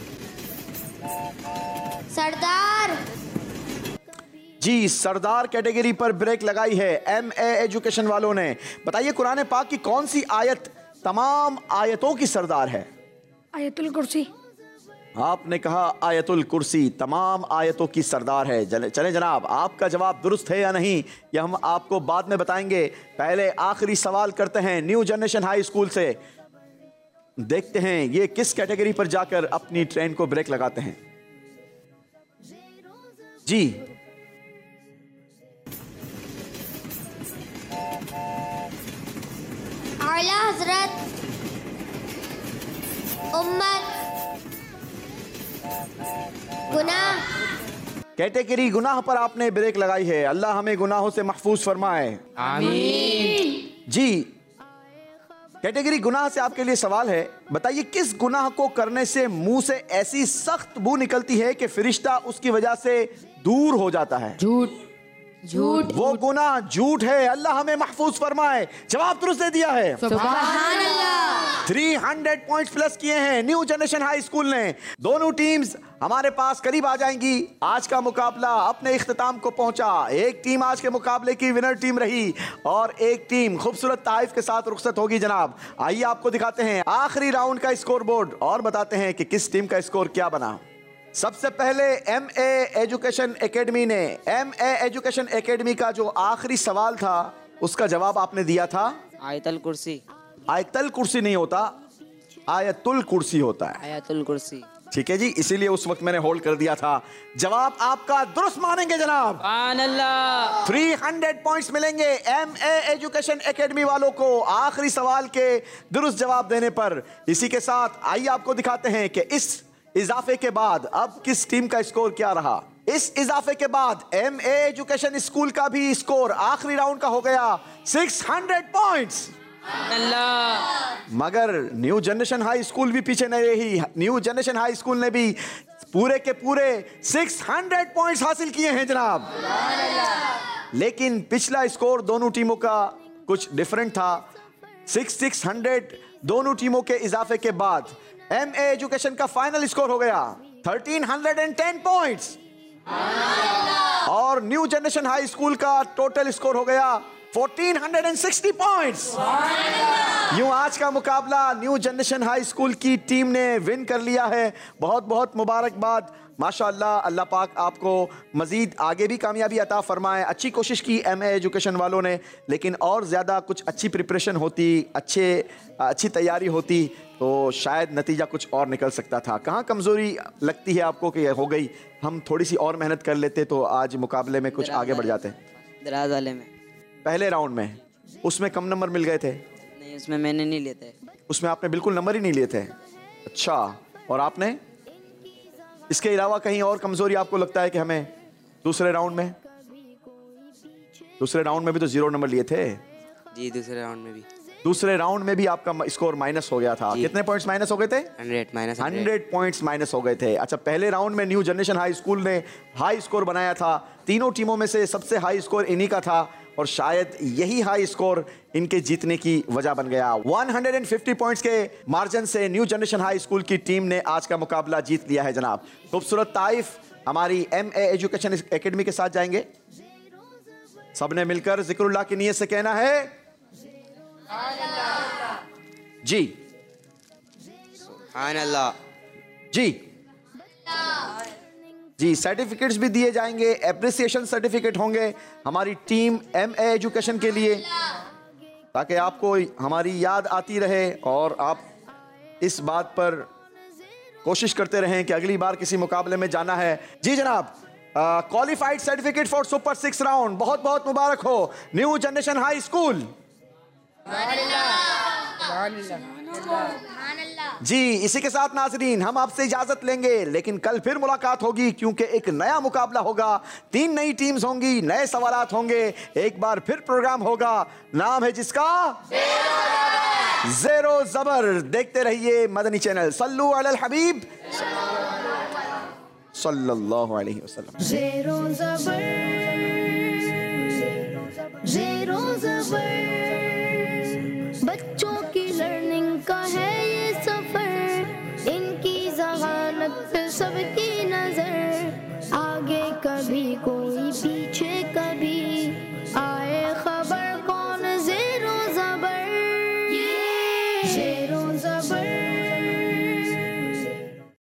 सरदार। जी, सरदार कैटेगरी पर ब्रेक लगाई है एम ए एजुकेशन वालों ने। बताइए कुरान पाक की कौन सी आयत तमाम आयतों की सरदार है? आयतुल कुर्सी। आपने कहा आयतुल कुर्सी तमाम आयतों की सरदार है। चले जनाब, आपका जवाब दुरुस्त है या नहीं यह हम आपको बाद में बताएंगे। पहले आखिरी सवाल करते हैं न्यू जनरेशन हाई स्कूल से। देखते हैं ये किस कैटेगरी पर जाकर अपनी ट्रेन को ब्रेक लगाते हैं। जी, आला हजरत, उम्मत, गुनाह। कैटेगरी गुनाह पर आपने ब्रेक लगाई है। अल्लाह हमें गुनाहों से महफूज फरमाए, आमीन। जी, कैटेगरी गुनाह से आपके लिए सवाल है। बताइए किस गुनाह को करने से मुंह से ऐसी सख्त बू निकलती है कि फरिश्ता उसकी वजह से दूर हो जाता है? झूठ। झूठ। वो गुनाह झूठ है। अल्लाह हमें महफूज फरमाए। जवाब दुरुस्त दे दिया है। सुभान अल्लाह। तीन सौ पॉइंट्स प्लस किए हैं न्यू जनरेशन हाई स्कूल ने। दोनों टीम्स हमारे पास करीब आ जाएंगी। आज का मुकाबला अपने इख्तिताम को पहुंचा। एक टीम आज के मुकाबले की विनर टीम रही और एक टीम खूबसूरत ताइफ के साथ रुखसत होगी। जनाब, आइए आपको दिखाते हैं आखिरी राउंड का स्कोर बोर्ड और बताते हैं कि किस टीम का स्कोर क्या बना। सबसे पहले एम ए एजुकेशन एकेडमी ने, एम ए एजुकेशन एकेडमी का जो आखिरी सवाल था उसका जवाब आपने दिया था आयतल कुर्सी। आयतल कुर्सी नहीं होता, आयतुल कुर्सी होता है। आयतुल कुर्सी, ठीक है जी, इसीलिए उस वक्त मैंने होल्ड कर दिया था। जवाब आपका दुरुस्त मानेंगे जनाब। सुभान अल्लाह। तीन सौ पॉइंट्स मिलेंगे एम ए एजुकेशन एकेडमी वालों को आखिरी सवाल के दुरुस्त जवाब देने पर। इसी के साथ आइए आपको दिखाते हैं कि इस इजाफे के बाद अब किस टीम का स्कोर क्या रहा। इस इजाफे के बाद एम ए एजुकेशन स्कूल का भी स्कोर आखिरी राउंड का हो गया छह सौ पॉइंट्स। अल्लाह। मगर न्यू जनरेशन हाई स्कूल भी पीछे नहीं रही। न्यू जनरेशन हाई स्कूल ने भी पूरे के पूरे छह सौ पॉइंट्स हासिल किए हैं जनाब। लेकिन पिछला स्कोर दोनों टीमों का कुछ डिफरेंट था। सिक्स सिक्स हंड्रेड दोनों टीमों के इजाफे के बाद एम ए एजुकेशन का फाइनल स्कोर हो गया तेरह सौ दस पॉइंट्स और न्यू जनरेशन हाई स्कूल का टोटल स्कोर हो गया चौदह सौ साठ पॉइंट्स। यूं आज का मुकाबला न्यू जनरेशन हाई स्कूल की टीम ने विन कर लिया है। बहुत बहुत मुबारकबाद। माशाअल्लाह, अल्लाह पाक आपको मज़ीद आगे भी कामयाबी अता फरमाए। अच्छी कोशिश की एम ए एजुकेशन वालों ने, लेकिन और ज़्यादा कुछ अच्छी प्रिपरेशन होती, अच्छे अच्छी तैयारी होती तो शायद नतीजा कुछ और निकल सकता था। कहाँ कमज़ोरी लगती है आपको कि हो गई, हम थोड़ी सी और मेहनत कर लेते तो आज मुकाबले में कुछ आगे बढ़ जाते? दराज वाले में पहले राउंड में उसमें कम नंबर मिल गए थे? नहीं, उसमें मैंने नहीं लिए थे। उसमें आपने बिल्कुल नंबर ही नहीं लिए थे? अच्छा, और आपने इसके अलावा कहीं और कमजोरी आपको लगता है कि हमें दूसरे राउंड में? दूसरे राउंड में भी तो जीरो नंबर लिए थे। जी, दूसरे राउंड में भी। दूसरे राउंड में भी आपका स्कोर माइनस हो गया था। कितने पॉइंट्स माइनस हो गए थे? Hundred minus hundred points minus हो गए थे। अच्छा, पहले राउंड में न्यू जनरेशन हाई स्कूल ने हाई स्कोर बनाया था। तीनों टीमों में से सबसे हाई स्कोर इन्हीं का था और शायद यही हाई स्कोर इनके जीतने की वजह बन गया। एक सौ पचास पॉइंट्स के मार्जिन से न्यू जनरेशन हाई स्कूल की टीम ने आज का मुकाबला जीत लिया है जनाब। खूबसूरत ताइफ हमारी एम ए एजुकेशन एकेडमी के साथ जाएंगे। सबने मिलकर जिक्रुल्लाह की नीयत से कहना है जी, सुभान अल्लाह जी। जी, सर्टिफिकेट्स भी दिए जाएंगे, एप्रिसिएशन सर्टिफिकेट होंगे हमारी टीम एम ए एजुकेशन के लिए, ताकि आपको हमारी याद आती रहे और आप इस बात पर कोशिश करते रहें कि अगली बार किसी मुकाबले में जाना है। जी जनाब, qualified certificate for super six round, बहुत बहुत मुबारक हो न्यू जनरेशन हाई स्कूल। जी, इसी के साथ नाजरीन हम आपसे इजाजत लेंगे, लेकिन कल फिर मुलाकात होगी क्योंकि एक नया मुकाबला होगा, तीन नई टीम्स होंगी, नए सवालात होंगे, एक बार फिर प्रोग्राम होगा, नाम है जिसका ज़ेरो ज़बर। देखते रहिए मदनी चैनल। सल्लू अलल हबीब सल्लल्लाहु अलैहि वसल्लम। ज़ेरो ज़बर, ज़ेरो ज़बर।